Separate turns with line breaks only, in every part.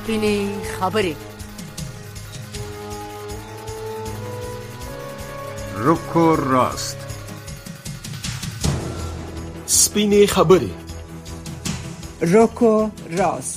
سپینې خبرې.
رک و راست.
سپینې خبرې.
رک و راست.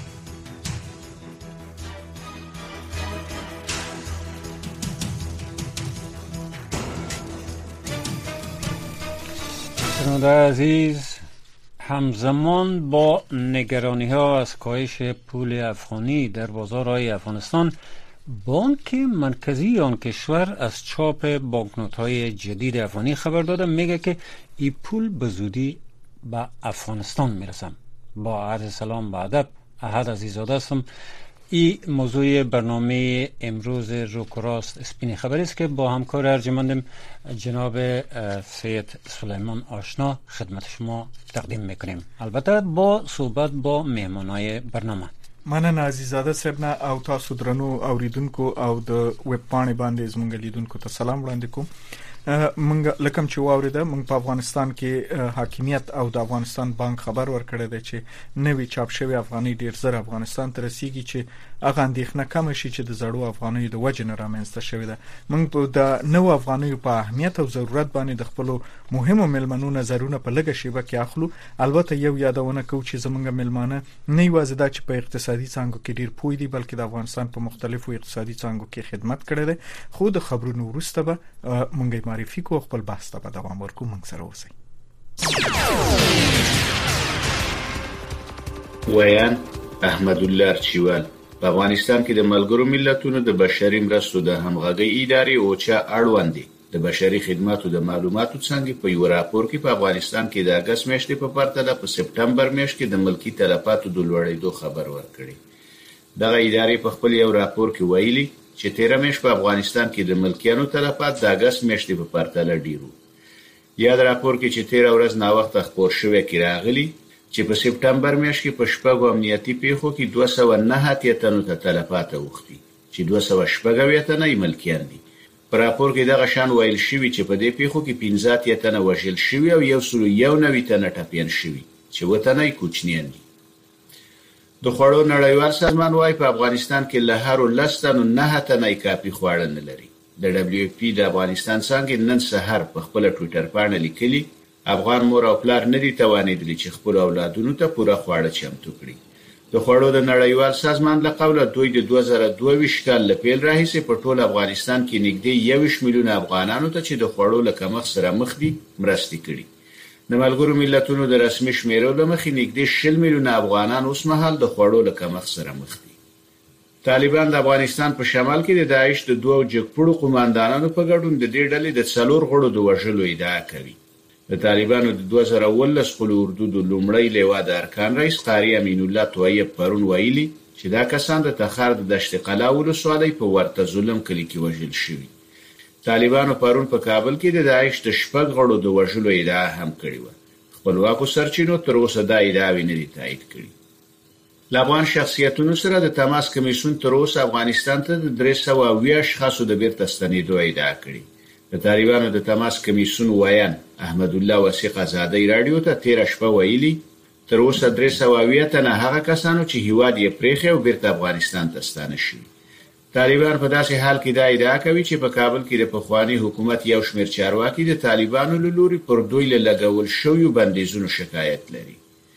شنونده عزیز، همزمان با نگرانی‌ها از کاهش پول افغانی در بازارهای افغانستان، بانک مرکزی آن کشور از چاپ بانکنوت‌های جدید افغانی خبر داده. میگه که این پول به زودی به افغانستان میرسم. با عرض سلام و ادب، احد عزیزاده هستم. این موضوع برنامه امروز روک و راست سپین خبری است که با همکار ارجمندم جناب سید سلیمان آشنا خدمت شما تقدیم میکنیم، البته با صحبت با مهمانای برنامه.
مننه عزیزاده صاحب نه او تاسو درنو اوریدونکو او د ویب پاڼې باندې زموږ لیدونکو ته سلام وړاندې کوم. منګ لکم چې واوریده منګ په افغانستان کې حاکمیت او د افغانستان بانک خبر ورکړی دی چې نوی چاپ شوی افغاني ډیر زر افغانستان ته رسیږي چې هغه اندېښنه کم شي چې د زړو افغانیو د وجې نه رامنځته شوې ده. منګ په د نو افغانیو په اهمیت او ضرورت باندې د خپل مهمو ملمنو نظرونه په لږه شیبه کې اخلو. البته یو یادونه کوو چې زموږ ملمانه نه یوازې دا چې په اقتصادي څانګو کې ډیر پوه دي، بلکې د افغانستان په مختلفو اقتصادي څانګو کې خدمت کړی دی. خو د خبرونو وروسته به منګ معرفي کو خپل بحث ته به دوام ورکو. منګ سره اوسئ.
ویان احمد الله چوال په افغانستان کې د ملګرو ملتونو د بشري مرستو د همغږي ادارې اوچا اړوند دي د بشري خدماتو د معلوماتو څنګه په یو راپور کې په افغانستان کې د اگست میاشتې په پرتله په سپټمبر میاشت کې د ملکی تلفاتو د لوړېدو خبر ورکړي. دغه ادارې په خپل یو راپور کې ویلي چې 13 میاشت په افغانستان کې د ملکیانو تلفات د اگست میاشتې په پرتله ډیرو. یاد راپور کې چې 13 ورځ نا وخت خبر شوی کې راغلي چې په سپټمبر میاشت کې په شپږو امنیتي پیښو کې 209 اتیاتنو ته تلفات اوختي چې 216 اتنه یې ملکیان دي. په راپور کې دغه شان ویل شوی چې په دې پیښو کې 15 اتیاتنه وژل شوی او 191 تنه ټپیان شوی چې وتنه یې کوچنیان دي. د خوړو نړیوال سازمان وايي په افغانستان کې له هر 10 تنو 9 تنه کافي خواړه نه لري. د دبليو اف پی د افغانستان څنګه نن سحر په خپل ټوئیټر باندې لیکلي افغان مور او پلار نه دي توانیدلی چې خپل اولادونو ته پوره خواړه چمتو کړي. د خوړو د نړیوال سازمان له قوله دوی د 2022 کال له پیل راهیسې په ټول افغانستان کې نږدې 21 میلیونه افغانانو ته چې د خوړو له کمښت سره مخ دي مرستې کړي. د ملګرو ملتونو د رسمي شمیرو له مخې نږدې 20 میلیونه افغانان اوس مهال د خوړو له کمښت سره مخ دي. طالبان د افغانستان په شمال کې د داعش د دوه جګپړو قوماندانانو په ګډون د دې ډلې د 4 غړو د وژلو ادعا کوي. د طالبانو د 2019 خپل اردو د لومړی لیوا د ارکان رئیس قاری امین الله طیب پرون ویلي چې دا کسان د تخار د دشت قلا ولسوالۍ په ورته ظلم کلی کې وژل شوي. طالبانو پرون په کابل کې د داعش د شپږ غړو د وژلو ادعا هم کړې و. خپلواکو سرچینو تر اوسه دا ادعا نه دي تایید کړې. افغان شخصیتونو سره د تماس کمیسیون تر اوسه افغانستان ته د 320 اشخاصو د بیرته ستنېدو ادعا کړې. د طالبانو د تماس کمیسیون ویان احمد الله وثیق آزادۍ رادیو ته 13 شپه ویلي تر اوسه 320 تنه هغه کسانو چې هیواد یې پریخي او بیرته افغانستان ته ستانه شوي. طالبان په داسې حال کې دا ادعا کوي چې په کابل کې د پخوانی حکومت یو شمېر چارواکي د طالبانو له لوري پر دوی له لګول شویو بندیزونو شکایت لري.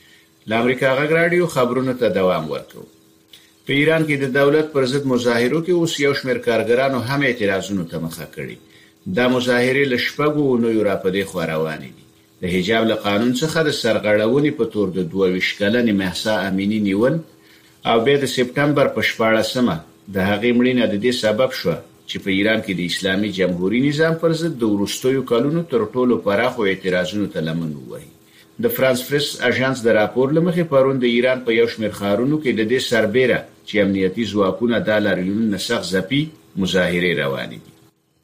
د امریکا غږ رادیو خبرونو ته دوام ورکوي. په ایران کې د دولت پر ضد مظاهرو کې اوس یو شمېر کارګرانو هم اعتراضونو ته مخه کړي. دا مظاهرې له شپږو اونیو راپدې خوا روانې دي. د حجاب له قانون څخه د سرغړونې په تور د 22 کلنې مهسا امینی نیول او بیا د سپټمبر په 14مه د هغې مړینه د دې سبب شو چې په ایران کې د اسلامي جمهوریت نظام پر ضد د وروستیو کلونو تر ټولو پراخو اعتراضونو ته لمن ووهي. د فرانس پریس اژانس د راپور لمخې پرون د ایران په یو شمېر ښارونو کې د دې سربېره چې امنیتي ځواکونه د لاریونونو نسخ ځپي مظاهرې روانې دي.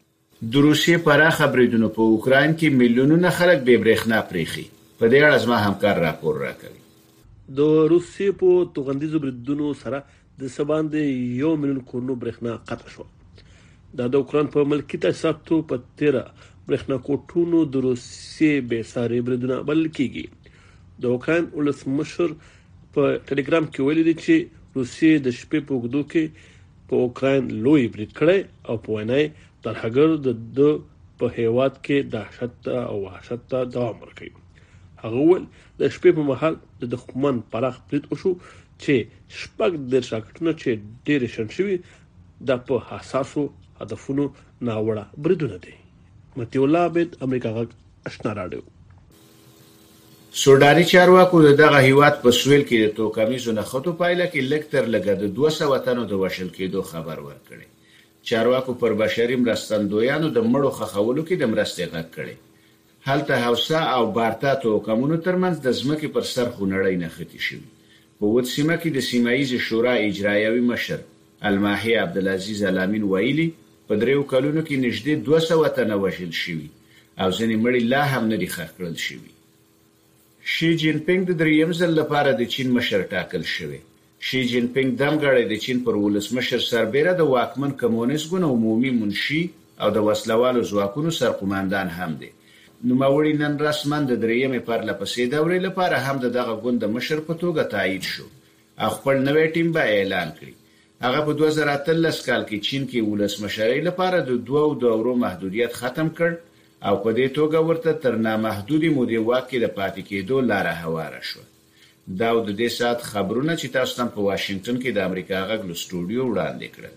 د روسیې پراخه بریدونو په اوکراین کې میلیونونه خلک بې برېښنا پریخي. په دې اړه زما همکار راپور راکوي.
د روسیې په توغندیزو بریدونو سره د سباندې 1 میلیون کورونو برېښنا قطع شو. دا د اوکراین په ملکي تاسیساتو په 13 برېښنا کوټونو د روسیې بې ساري بریدونه بلل کېږي. د اوکراین ولسمشر په ټلګرام کې ویلي دی چې روسیې د شپې په وګړو کې په اوکراین لوی برید کړی او په وینای ترهګر د په هیواد کې دهشت او وحشت ته دوام ورکوي. هغه ول د شپې په مهال د دښمن پراخ برید وشو چې شپږ د شاکټونه چې ډېر شن شوی د په حساسو هدفونو ناوړه بریدونه دي. متي الله عبد امریکا غږ آشنا رادیو.
سوداني چارواکو دغه هیواد په سویل کې د توکمیزو نخښو پایله کې لکتر لګه د 200 تنو د وشل کېدو خبر ورکړي. چارواکو پر بشري مرستندویانو د مړو خخولو کې د مرستې غږ کړي. هلته هوسا او بارتا توکمونو ترمنځ د ځمکې پر سر خونړی نښتې شوي. په ود سیمه کې د سیمایي شورا اجرایوي مشر الماحي عبدالعزیز الامین ویلي په 3 کلونو کې نږدې 200 تنه وشل شوي او ځینې مړي لا هم نه دي ښخ کړل شوي. شي جین پینګ د دریم ځل لپاره د چین مشر ټاکل شوی. شي جین پینګ دمګړی د چین پر ولسمشر سربېره د واکمن کمونیست ګوند عمومي منشي او د وسلوالو ځواکونو سرقومندان هم دی. نوموړي نن رسما د دریمې پرلپسې دورې لپاره هم دغه ګوند د مشر په توګه تایید شو او خپل نوی ټیم به اعلان کړي. هغه په 2013 کال کې چین کې ولسمشرۍ لپاره د 2 دورو محدودیت ختم کړ او په دې توګه ورته تر نامحدودي مودې واک کې د پاتې کېدو لاره هواره شو. دا د دې سات خبرونه چې تاسو ته په واشنگټن کې د امریکا غږ له سټوډیو وړاندې کړل.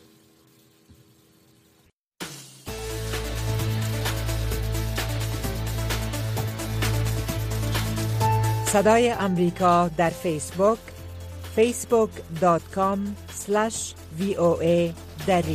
صدای امریکا در فیسبوک facebook.com/VOA دری.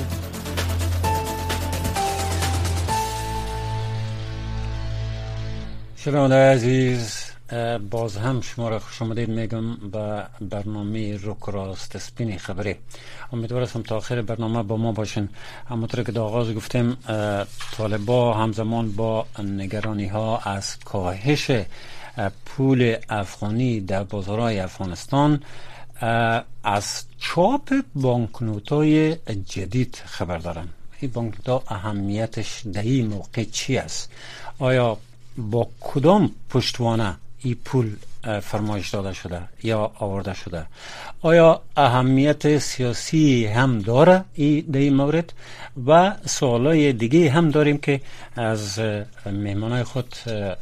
شنونده عزیز، باز هم شما را خوش آمدید میگم به برنامه رک راست سپین خبری. امیدوارم تا آخر برنامه با ما باشین. همونطور که در آغاز گفتیم طالبا همزمان با نگرانی ها از کاهش پول افغانی در بازارهای افغانستان از چاپ بانکنوت‌های جدید خبر دارن. این بانکنوت‌ها اهمیتش در این موقع چی است؟ آیا با کدام پشتوانه این پول فرمایش داده شده یا آورده شده؟ آیا اهمیت سیاسی هم داره در این مورد؟ و سوالای دیگه هم داریم که از مهمانای خود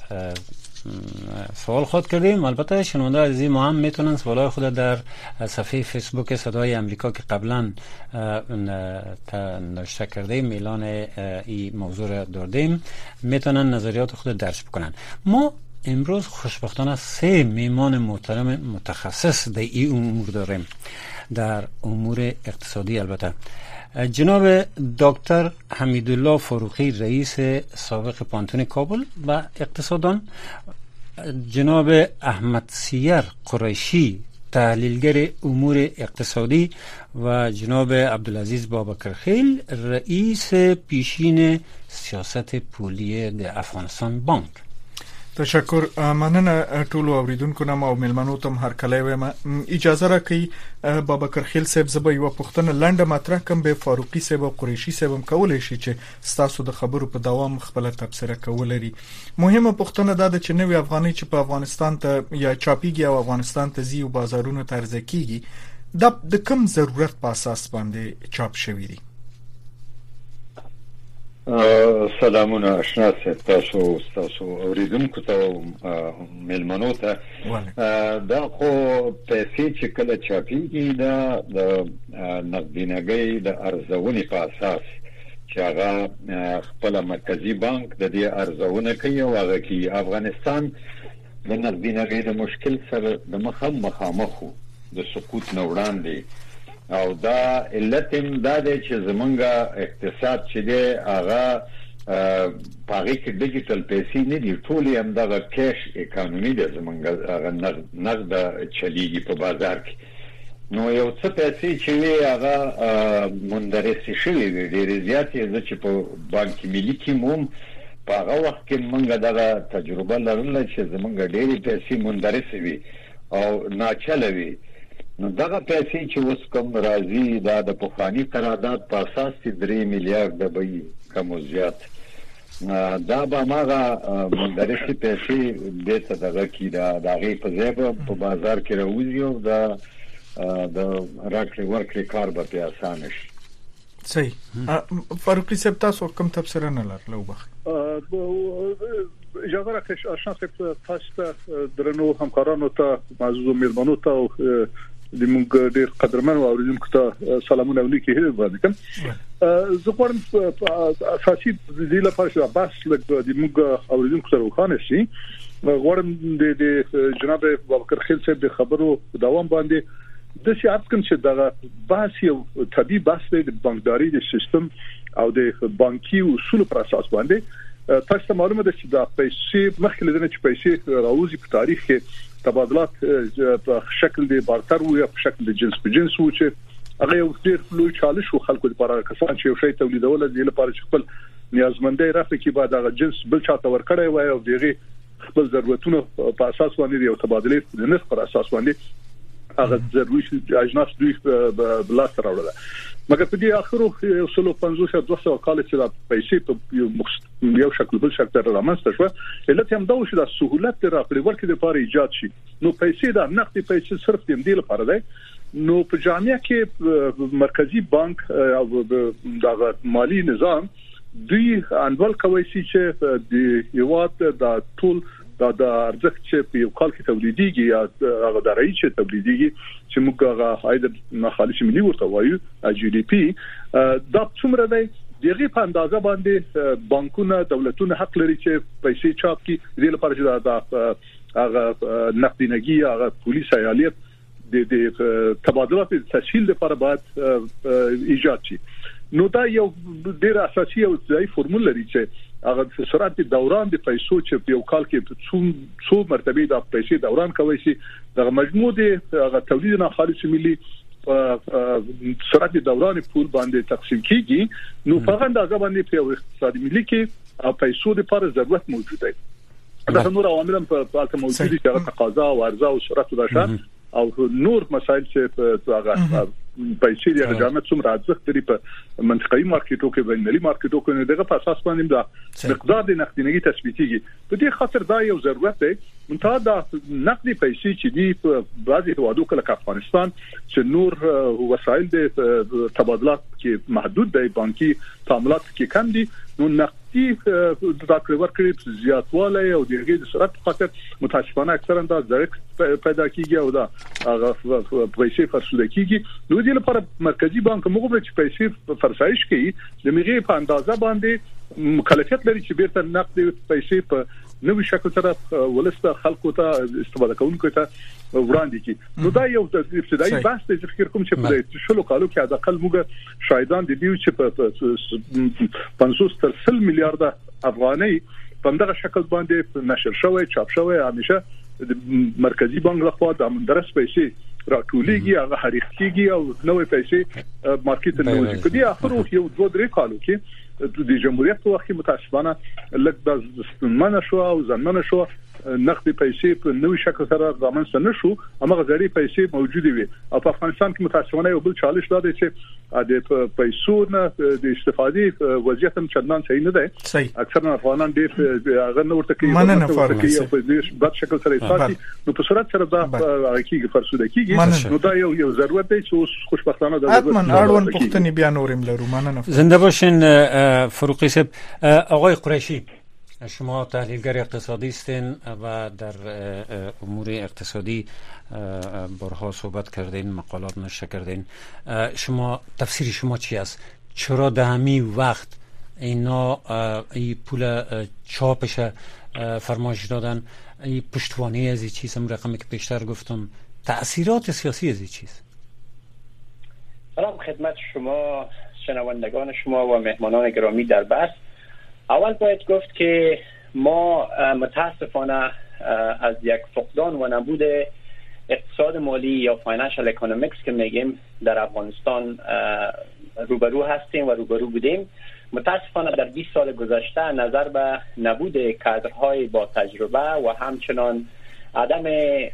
سوال خود کردیم. البته شنونده عزیزی ما هم میتونن سوالای خود در صفحه فیسبوک صدای امریکا که قبلا نوشته کردیم اعلان این موضوع را دادیم میتونن نظریات خود درج بکنن. ما امروز خوشبختانه 3 مهمان محترم متخصص در این امور داریم، در امور اقتصادی. البته جناب دکتر حمیدالله فاروقی رئیس سابق پانتون کابل و اقتصاددان، جناب احمد سیر قریشی تحلیلگر امور اقتصادی و جناب عبدالعزیز بابکرخیل رئیس پیشین سیاست پولی د افغانستان بانک.
تشکر. مننه ټول اوریدونکو نام او ملمنو تم هر کله ویم. اجازه راکړئ بابکرخیل صاحب زبې یو پښتنه لنډه مطرح کوم به فاروقي صاحب او قریشي صاحب کولای شي چې تاسو د خبرو په دوام خپل تبصره کولري. مهمه پښتنه دا د چنوي افغاني چې په افغانستان ته یا چاپیږي او افغانستان ته زیو بازارونو ترځ کیږي د کوم ضرورت په اساس باندې چاپ شوی دی؟
سلامونه آشنا تاسو اوریدونکو ته ملمنو ته. دا خو پیسې چې کله چاپیږي دا د نقدینګۍ د ارزونې په اساس چې هغه خپل مرکزی بانک د دې ارزونه کوي او هغه کې افغانستان د نقدینګۍ د مشکل سره د مخامخ د سقوط نه وړاندې او دا علتم دا دی چې زمونږه اقتصاد چې دی هغه پاره کې ډیجیټل پیسې نه دي، ټول هم دغه کیش اکانومي ده، زمونږه نقد چلیږي په بازار کې. نو یو څه پیسې چې وي هغه مندرسې شوي وي، ډېرې زیاتې چې په بانک ملي کې هم په هغه وخت کې مونږ دغه تجربه لرله چې زمونږه ډېرې پیسې مندرسې وي او ناچله وي. نو دغه پیسې چې اوس کوم راځي دا د پخواني قرارداد په اساس 3 میلیارډ به کم زیات دا به ماغه مندرسې پیسې د څه دغه کې دا غي په ځای په بازار کې راوځي او دا د راکړې ورکړې کار به په اسانه شي.
صحیح. فاروقي صاحب تاسو کوم تفسیر نه لرلو بخ
اجازه راکړئ آشنا صاحب تاسو ته درنو همکارانو ته معزز میلمنو ته د موږ ډیر قدرمن او اوریدونکو ته سلامونه او نیکی هیله وړاندې کوم. زه غواړم اساسي د دې لپاره چې بس د موږ اوریدونکو سره وخانه شي غواړم د جناب بابکر خیل صاحب د خبرو دوام باندې د سیاست کوم چې دا بحث یو طبي بحث دی د بانکداري د سیستم او د بانکي اصول پر اساس باندې تاسو ته معلومه ده چې دا پیسې مخکې لدنه چې پیسې راوځي په تاریخ کې تبادلات په شکل د بارتر او په شکل د جنس په جنس و چې هغه یو ډیر لوی چالش و خلکو لپاره کسان چې یو شی تولیدول د لپاره چې خپل نیازمندۍ راځي کې بعد هغه جنس بل چاته ورکړی وای او دغه خپل ضرورتونو په اساس باندې یو تبادله د نرخ پر اساس باندې هغه ضروري اجناس دوی بلاس راوړل. مګر په دې اخرو 150-200 کال چې دا پیسې په یو شکل بل شکل رامنځته شو علت هم دا و چې دا سہولت راکړې ورکړې لپاره ایجاد شي. نو پیسې دا نقدي پیسې صرف د دې لپاره دی. نو په جامعه کې مرکزی بانک او د مالی نظام دوی انول کوي چې د یوات د ټول د ارزښت چې په یو کال کې تولیديږي یا هغه درایي چې تولیديږي چې موږ هغه عاید خالص ملي ورته وایو جی ډي پی دا څومره دی دغه په اندازه باندې بانکونه دولتونه حق لري چې پیسې چاپ کړي د لپاره چې دا هغه نقدینګي هغه پولیس ایالیت د تبادلات تسهیل لپاره باید ایجاد شي. نو دا یو ډیر اساسي او ځای فرمول لري چې هغه سرعت دوران د پیسو چې یو کال کې څو مرتبه د پیسې دوران کوي شي د مجموع د هغه تولید نه خالص ملي سرعت دوران پول باندې تقسیم کیږي. نو په اندازه باندې په اقتصادي ملي کې پیسو لپاره ضرورت موجود دی. دا نور عوامل په اړه موجود دي چې تقاضا او عرضه او سرعت راشه او نور مسایل چې هغه پیسې د جامعه څومره ارزښت لري په منطقي مارکیټو کې بینالمللي مارکیټو کې دغه په اساس باندې دا مقدار د نقدینګي تثبیتيږي. په دې خاطر دا یو ضرورت دی منتها دا نقدي پیسې چې دی په بعضي هوادو کې افغانستان چې نور وسایل د تبادلات کې محدود دي بانکي تعاملات کې کم دي نو نقدي د راکړې ورکړې زیاتوالی او د سرعت په خاطر متاسفانه اکثرا دا ضرر پیدا کیږي او دا هغه پیسې فرسوده کیږي. نو دې لپاره مرکزی بانک موږ چې پیسې فرسایش کوي د میغه په اندازه باندې مکلفیت لري چې بیرته نقد پیسې په نوې شکل سره ولسته خلکو ته استفاده کوونکو ته وړاندې کی. نو دا یو ابتدایي بحث دی چې فکر کوم چې په شلو کالو کې د اقل موږ شاهدان دي چې په 500 میلیارډ افغانۍ په دغه شکل باندې نشر شوی چاپ شوی همیشه د مرکزی بانک لخوا د مندرس پیسې راټولېږي هغه حریق کیږي او نوې پیسې مارکیټ ته نوځي. په دې اخرو یو 2-3 کالو کې د جمهوریت په وخت کې متاسفانه لږ د ستنمنه شو او ځنمنه شو نقدي پیسې په نوې شکل سره رامنځته نشو هغه غړي پیسې موجوده وي او په افغانستان کې متاسفانه یو بل چالش دا دی چې د پیسو نه د استفادې وضعیت هم چندان صحیح نه دی. اکثر افغانان ډېر هغه نور تکي په دې بد شکل سره اساسي نو په صورت سره دا کیږي فرسوده کیږي. نو دا یو ضرورت دی چې اوس خوشبختانه د
اتمن اړوند پښتني بیان اورم لرو. مننه.
زنده باشین فاروقی صاحب. آقای قریشی شما تحلیلگر اقتصادی هستین و در امور اقتصادی بارها صحبت کردین مقالات نشر کردین. شما تفسیر شما چی است؟ چرا در همین وقت اینا این پول چاپش فرمایش دادن این پشتوانه از این چیز هم رقمی که پیشتر گفتم تأثیرات سیاسی از این چیز؟
سلام خدمت شما شنوندگان شما و مهمانان گرامی در بحث. اول باید گفت که ما متاسفانه از یک فقدان و نبود اقتصاد مالی یا فاینانشال اکونومیکس که میگیم در افغانستان روبرو هستیم و روبرو بودیم. متاسفانه در 20 سال گذشته نظر به نبود کادرهای با تجربه و همچنان عدم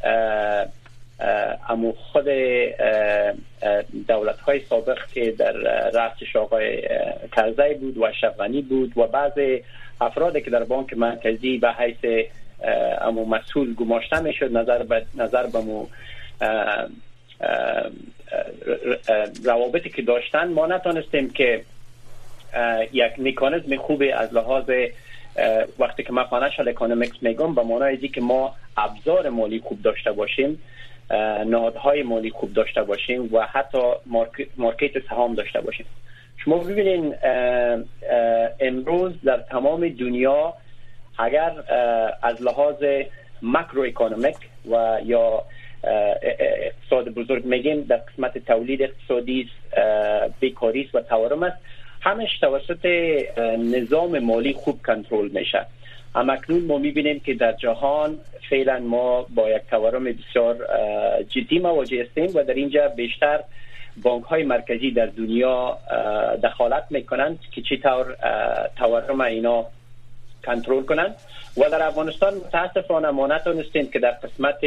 امو خود دولت‌های سابق که در رأسش آقای کرزی بود و اشرف غنی بود و بعض افرادی که در بانک مرکزی به حیث امو مسئول گماشته میشد نظر به روابطی که داشتن ما نتونستیم که یک مکانیزم خوبی از لحاظ وقتی که ما فاینانشال اکونومیکس میگم به معنای اینه که ما ابزار مالی خوب داشته باشیم، نهادهای مالی خوب داشته باشیم و حتی مارکت سهام داشته باشیم. شما ببینید امروز در تمام دنیا اگر از لحاظ ماکرو اکونومیک و یا اقتصاد بزرگ میگیم در قسمت تولید اقتصادی، بیکاری و تورم است، همش توسط نظام مالی خوب کنترل میشه. اما اکنون ما میبینیم که در جهان فعلا ما با یک تورم بسیار جدی مواجه هستیم و در اینجا بیشتر بانک های مرکزی در دنیا دخالت میکنند که چطور تورم اینا کنترل کنند و در افغانستان متاسفانه ما نتونستیم که در قسمت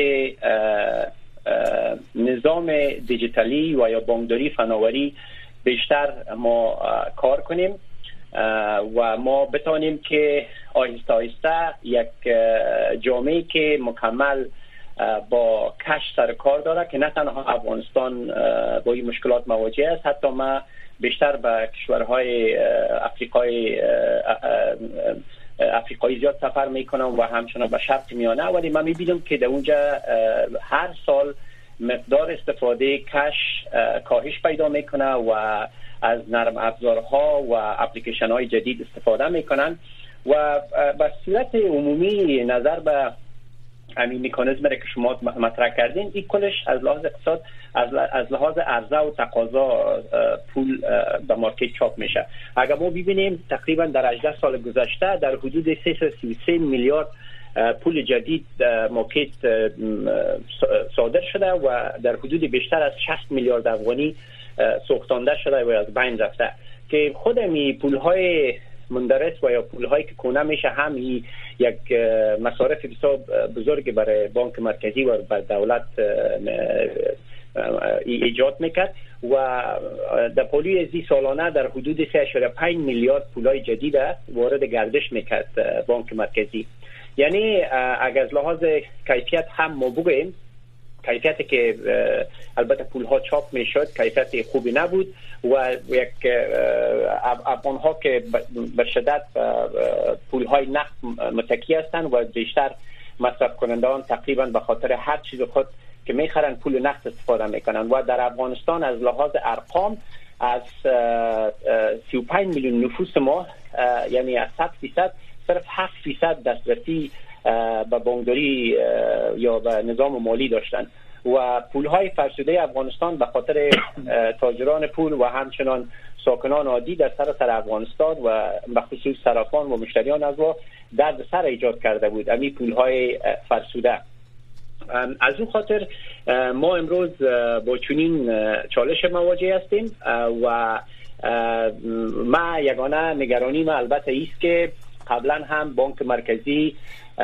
نظام دیجیتالی و یا بانکداری فناوری بیشتر ما کار کنیم و ما بتانیم که آهسته آهسته یک جامعه که مکمل با کش سر کار داره که نه تنها افغانستان با این مشکلات مواجه است، حتی ما بیشتر به کشورهای افریقایی زیاد سفر میکنم و همچنان به شرق میانه، ولی من میبینم که در اونجا هر سال مقدار استفاده کش کاهش پیدا میکنه و از نرم افزارها و اپلیکیشن های جدید استفاده میکنن و به صورت عمومی نظر به همین مکانیزم که شما مطرح کردین این کلش از لحاظ اقتصاد از لحاظ عرضه و تقاضا پول به مارکت چاپ میشه. اگر ما ببینیم تقریبا در 18 سال گذشته در حدود 333 میلیارد پول جدید مارکت صادر شده و در حدود بیشتر از 60 میلیارد افغانی سوختانده شده و از بین رفته که خود می پولهای مندرس و یا پولهایی که کونه میشه هم یک مصارف بسیار بزرگ برای بانک مرکزی و بر دولت ایجاد میکرد و در پولی ازی سالانه در حدود 3.5 میلیارد پولای جدید وارد گردش میکرد بانک مرکزی. یعنی اگر از لحاظ کیفیت هم ما بگوییم کیفیتی که البته پولها چاپ میشد کیفیت خوبی نبود و یک افغانها که به شدت پولهای نقد متکی هستند و بیشتر مصرف کنندگان تقریبا به خاطر هر چیز خود که میخرن پول نقد استفاده میکنن و در افغانستان از لحاظ ارقام از 35 میلیون نفوس ما یعنی از 100% صرف 7% دسترسی به بانکداری یا به نظام مالی داشتن و پولهای فرسوده افغانستان به خاطر تاجران پول و همچنان ساکنان عادی در سراسر افغانستان و به خصوص صرافان و مشتریان از درد سر ایجاد کرده بود امی پولهای فرسوده. از اون خاطر ما امروز با چنین چالش مواجه هستیم و ما یگانه نگرانی ما البته ایست که قبلا هم بانک مرکزی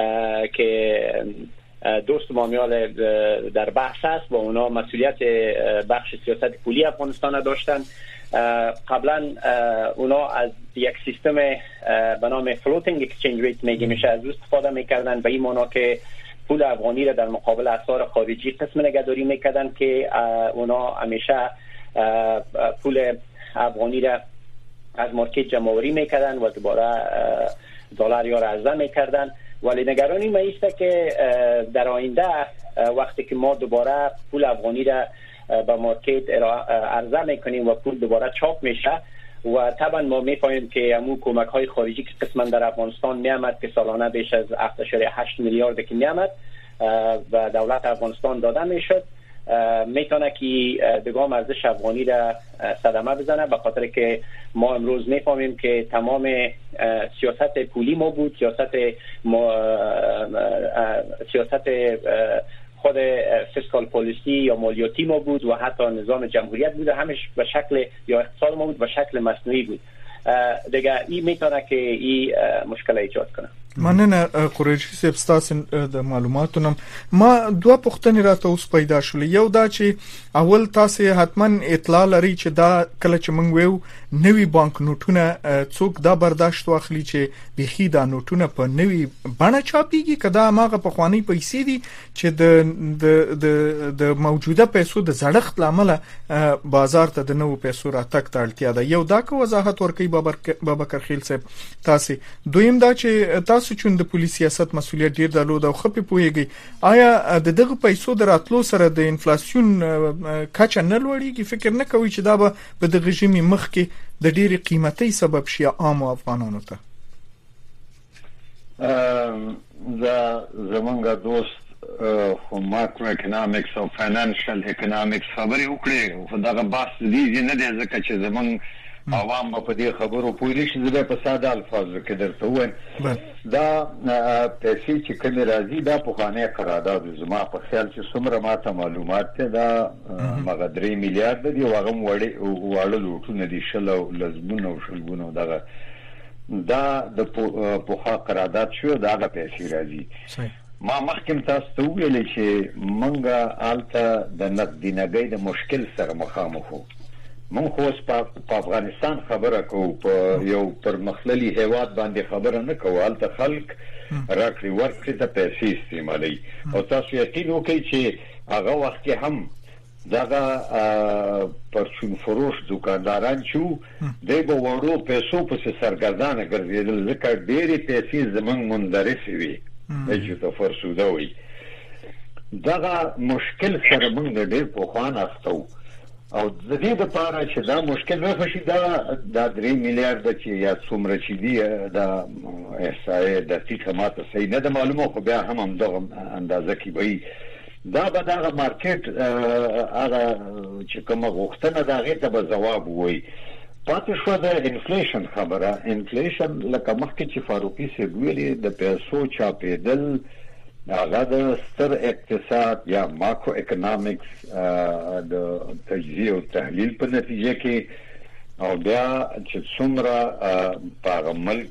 که دوست مامیال در بحث است و اونا مسئولیت بخش سیاست پولی افغانستان داشتن، قبلا اونا از یک سیستم به نام فلوتینگ اکسچنج ریت میشه از استفاده میکردن به این معنا که پول افغانی را در مقابل اسعار خارجی قسم نگهداری میکردن که اونا همیشه پول افغانی را از مارکت جمع‌آوری میکردن و دوباره دلار یا عرضه میکردن. ولی نگرانی ما ایست که در آینده وقتی که ما دوباره پول افغانی را به مارکت عرضه میکنیم و پول دوباره چاپ میشه و طبعا ما میفهمیم که همون کمک های خارجی که قسما در افغانستان میامد که سالانه بیش از 7.8 میلیارد که میامد و دولت افغانستان داده میشد میتونه که دگام ارزش افغانی را صدمه بزنه به خاطر که ما امروز میفهمیم که تمام سیاست پولی ما بود، سیاست خود فیسکال پالیسی یا مالیاتی ما بود و حتی نظام جمهوریت بود، همش به شکل یا اقتصاد ما بود به شکل مصنوعی بود. دیگه این میتونه که این مشکل ایجاد کنه.
مننه قریشي صاحب تاسو د معلوماتو نم ما دوه پوښتنې راته اوس پیدا شول. یو دا چې اول تاسو حتما اطلاع لري چې دا کله چې موږ ویو نوی بانک نوټونه څوک دا برداشت واخلي چې بيخي دا نوټونه په نوی بڼه چاپيږي کدا ماغه په خواني پیسې دي چې د موجوده پیسو د زړښت لامل بازار ته د نوو پیسو راتګ ته اړتیا ده. یو دا کو وضاحت ورکړي بابکر خیل صاحب تاسو. دویم دا چې تاسو چې د پولیس سیاست مسولیت ډیر درلود او خپې پوهیږي آیا د دغه پیسو دراتلو سره د انفلیسیون کچه نه لوړیږي؟ فکر نه کوي چې دا به په دغه رژیم مخ کې د ډېری قیمتي سبب شي عام افغانانو ته؟
دا زمونږ دوست خو ماکرو اکونومیکس او فاینانشل اکونومیکس خبرې وکړي، خو دغه بحث دی نه دی ځکه چې زمونږ عوام په دې خبرو پوهیږي چې زه په ساده الفاظو کې درته وایم. دا پیسې چې کوم راځي دا په خانه قرارداد زما په خیال چې څومره ماته معلومات ته دا مغه 3 میلیارډ دی او هغه وړل لوټونه دي شل او لزمونه او شلګونه دغه دا د په قرارداد شو دا هغه پیسې راځي. ما مخکې تاسو ته ویل چې مونږه آلته د نقدینګۍ د مشکل سره مخامخ وو. مونږ خو په افغانستان خبره کوو، په یو پرمختللي هیواد باندې خبره نه کوو. هلته خلک راکړي ورکړي ته پیسې استعمالوي او تاسو یقین وکړئ چې هغه وخت کې هم دغه پرچون فروش دکانداران چې دوی به وړو پیسو پسې سرګردانه ګرځېدل ځکه ډېرې پیسې زموږ مندرسې وي چې ته فرسوده وي. دغه مشکل سره موږ ډېر پخوان اخته وو او د دې لپاره چې دا مشکل نه شي دا 3 میلیارډ چې یا څومره چې دی دا احصایه د دقیقه ماته صحیح نه ده معلومه، خو بیا هم دغه اندازه کې وي دا به دغه مارکیټ هغه چې کومه غوښتنه ده هغې ته به ځواب ووایي. پاتې شوه د انفلیشن خبره. انفلیشن لکه مخکې چې فاروقي صاحب ویلي د پیسو چاپېدل هغه د ستر اقتصاد یا ماکرو اکونومیکس د تجزیه او تحلیل په نتیجه کې او بیا چې څومره په ملک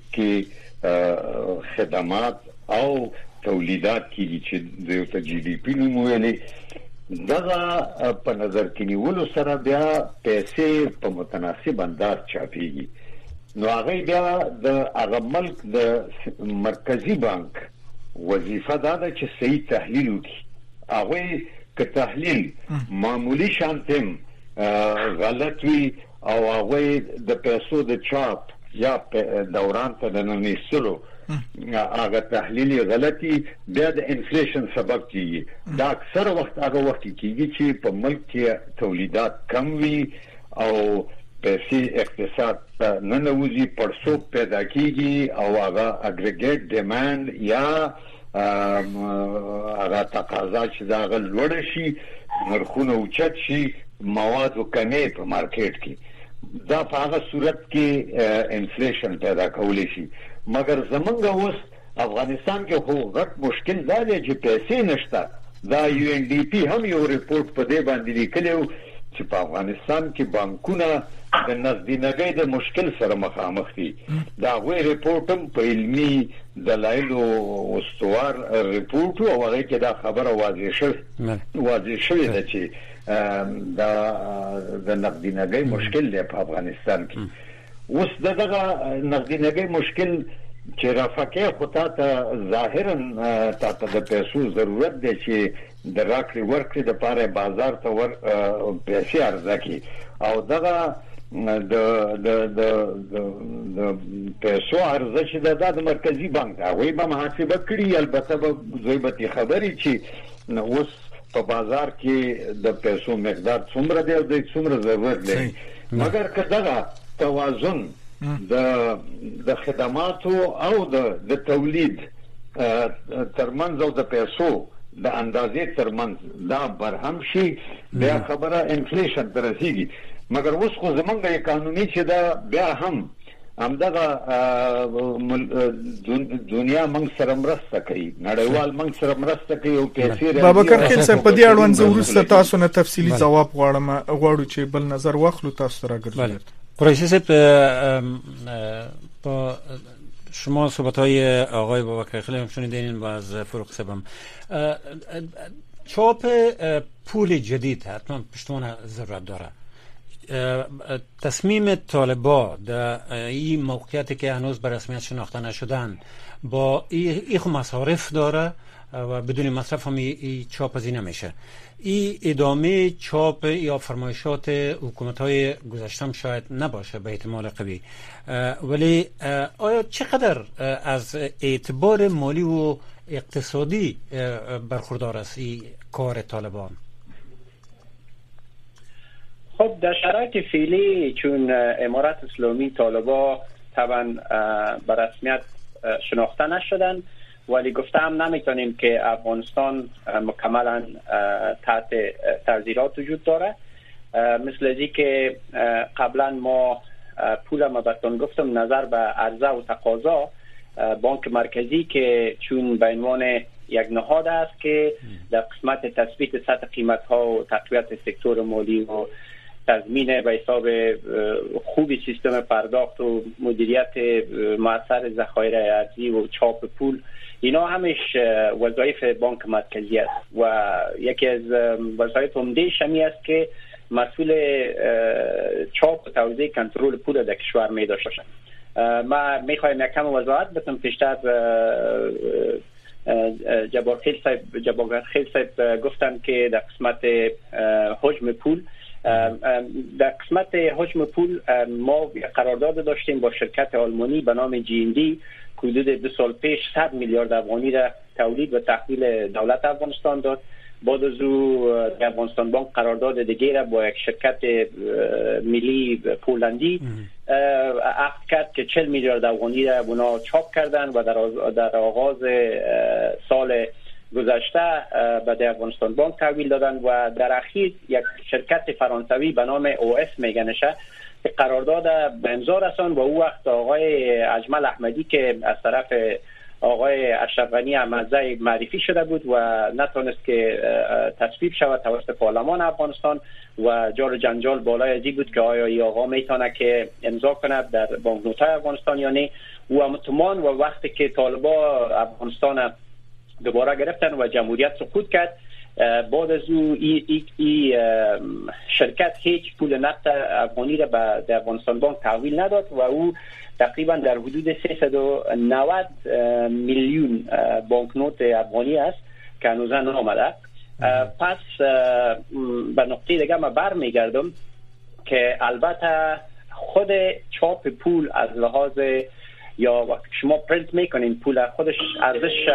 کې خدمات او تولیدات کیږي چې د جی ډی پی نوم ویلي دغه په نظر کې نیولو سره بیا پیسې په متناسب انداز چاپیږي. نو هغه بیا د هغه ملک د مرکزی بانک وظیفه دا ده چې صحیح تحلیل وکړي. هغه که تحلیل معمولی شانتم غلط وي او هغه د پیسو د چاپ یا دوران ته د ننویستلو هغه تحلیل غلطي بیا د انفلیشن سبب کیږي. دا اکثر وخت هغه وخت کیږي چې په ملک کې تولیدات کم وي او پیسې اقتصاد ته ننوځي، پړسوب پیدا کیږي او هغه اګریګیټ ډیماند یا هغه تقاضا چې دا هغه لوړ شي، نرخونه اوچت شي، مواد کمې په مارکیټ کې. دا په هغه صورت کې انفلیشن پیدا کولی شي. مګر زمونږ اوس افغانستان کې خو غټ مشکل دا دی چې پیسې نشته. دا یو ان ډي پی هم یو ریپورت په دې باندې لیکلی و چې په افغانستان کې بانکونه د نقدینګۍ د مشکل سره مخامخ دي. دا غوی ریپورت هم په علمي دلایلو استوار ریپورت او هغه کې دا خبره واضح شوې ده چې دا د نقدینګۍ مشکل دی په افغانستان کې. اوس دغه نقدینګۍ مشکل چې رافقه خو ته ظاهرا ته د پیسو ضرورت دی چې د راکړې ورکړې د پاره بازار ته ور پیسې عرضه کی او دغه د پیسو عرضه چې د مرکزی بانک هغه به محاسبه کړي. البته به ضرورتي خبري چې اوس په بازار کې د پیسو مقدار څومره دی او د څومره ضرورت دی. مګر که دغه توازن د خدماتو او د تولید ترمنځ او د پیسو د اندازې ترمنځ دا برهم شي بیا خبره انفلیشن ته رسیږي. مګر اوس خو زمونږ اکانومي چې دا بیا هم همدغه دنیا موږ سره مرسته کوي، نړیوال موږ سره مرسته کوي او پیسې.
بابکر خیل صاحب په دې اړوند زه وروسته تاسو نه تفصیلي ځواب غواړو چې بل نظر واخلو تاسو راګرځي.
قریشي صاحب په شما صحبت‌های آقای بابکر خیلی هم شنیدین و از فروغ صاحبم. چاپ پول جدید حتما پشتوان ضرورت داره. تصمیم طالبا در این موقعیتی که هنوز به رسمیت شناخته نشدن با این مصارف داره و بدون مصرف هم این چاپ ازی نمیشه. این ادامه چاپ یا فرمایشات حکومت‌های گذشته شاید نباشه به احتمال قوی، ولی آیا چقدر از اعتبار مالی و اقتصادی برخوردار است این کار طالبان؟
خب در شرایط فعلی چون امارت اسلامی طالبا طبعا به رسمیت شناخته نشدن، ولی گفته هم نمیتونیم که افغانستان مکملا تحت تغییرات وجود داره. مثل ازی که قبلا ما پول ما براتون گفتم نظر به عرضه و تقاضا، بانک مرکزی که چون به عنوان یک نهاد است که در قسمت تثبیت سطح قیمت ها و تقویت سکتور مالی و تضمین به حساب خوبی سیستم پرداخت و مدیریت مؤثر ذخایر ارزی و چاپ پول، اینا همش وظایف بانک مرکزی است و یکی از وظایف عمده‌اش همی است که مسئول چاپ و توزیع کنترل پول در کشور می داشته باشد. ما میخوایم یک کم وضاحت بدم. پیشتر جبار خیل صاحب گفتن که در قسمت حجم پول، در قسمت حجم پول ما قرارداد داشتیم با شرکت آلمانی به نام GND که حدود 2 سال پیش 100 میلیارد افغانی را تولید و تحویل دولت افغانستان داد. بعد از او افغانستان بانک قرارداد دیگه را با یک شرکت ملی پولندی عقد کرد که 40 میلیارد افغانی را اونا چاپ کردن و در آغاز سال گذشته به افغانستان بانک تحویل دادن و در اخیر یک شرکت فرانسوی به نام OS میگنشه که قرارداد به امضا رساند و او وقت آقای اجمل احمدی که از طرف آقای اشرف غنی احمدزی معرفی شده بود و نتونست که تصویب شود توسط پارلمان افغانستان و جار جنجال بالای ازی بود که آیا این آقا میتونه که امضا کنه در بانکنوت‌های افغانستان یا نه. و مطمئن و وقتی که طالبا افغانستان دوباره گرفتن و جمهوریت سقوط کرد، بعد از او ای شرکت هیچ پول نقد افغانی را به افغانستان بانک تحویل نداد و او تقریبا در حدود 390 میلیون بانکنوت افغانی است که هنوز نآمده. پس به نقطه دیگه ما برمیگردم که البته خود چاپ پول از لحاظ یا وقتی شما پرینت میکنین پول خودش ارزش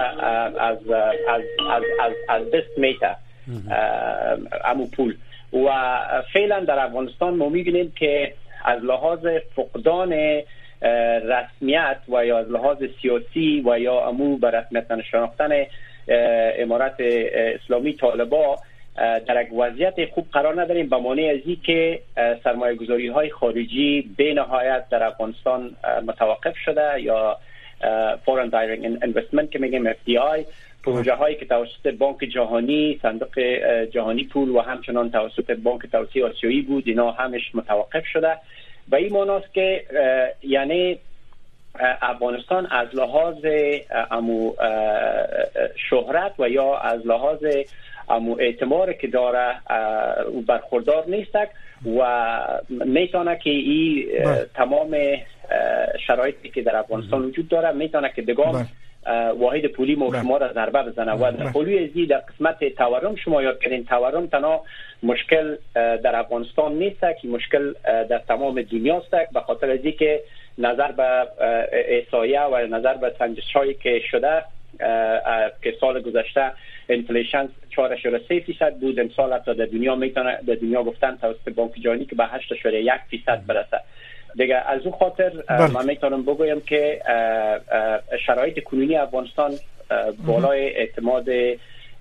از دست میته امو پول و فعلا در افغانستان ما میبینیم که از لحاظ فقدان رسمیت و یا از لحاظ سیاسی و یا امو به رسمیت شناختن امارت اسلامی طالبا در یک وضعیت خوب قرار نداریم، به معنی ازی که سرمایه گذاری های خارجی به نهایت در افغانستان متوقف شده یا Foreign Direct Investment که میگیم FDI، پروژه هایی که توسط بانک جهانی، صندوق جهانی پول و همچنان توسط بانک توسعه آسیایی بود، اینا همش متوقف شده. و این معناست که یعنی افغانستان از لحاظ امو شهرت و یا از لحاظ امو اعتبار که داره برخوردار نیستک و میتونه که این تمام شرایطی که در افغانستان وجود داره میتونه که دگام واحد پولی شما را ضربه بزنه و در پولی ازی در قسمت تورم شما یاد کردین تورم تنها مشکل در افغانستان نیست که مشکل در تمام دنیاست، به خاطر ازی که نظر به احصایه و نظر به سنجش‌هایی که شده که سال گذشته انفلیشن 4.3% بود، امسال حتی در دنیا میتونه در دنیا گفتن توسط بانک جهانی که به 8.1% برسه. دیگه از اون خاطر من میتونم بگویم که شرایط کنونی افغانستان بالای اعتماد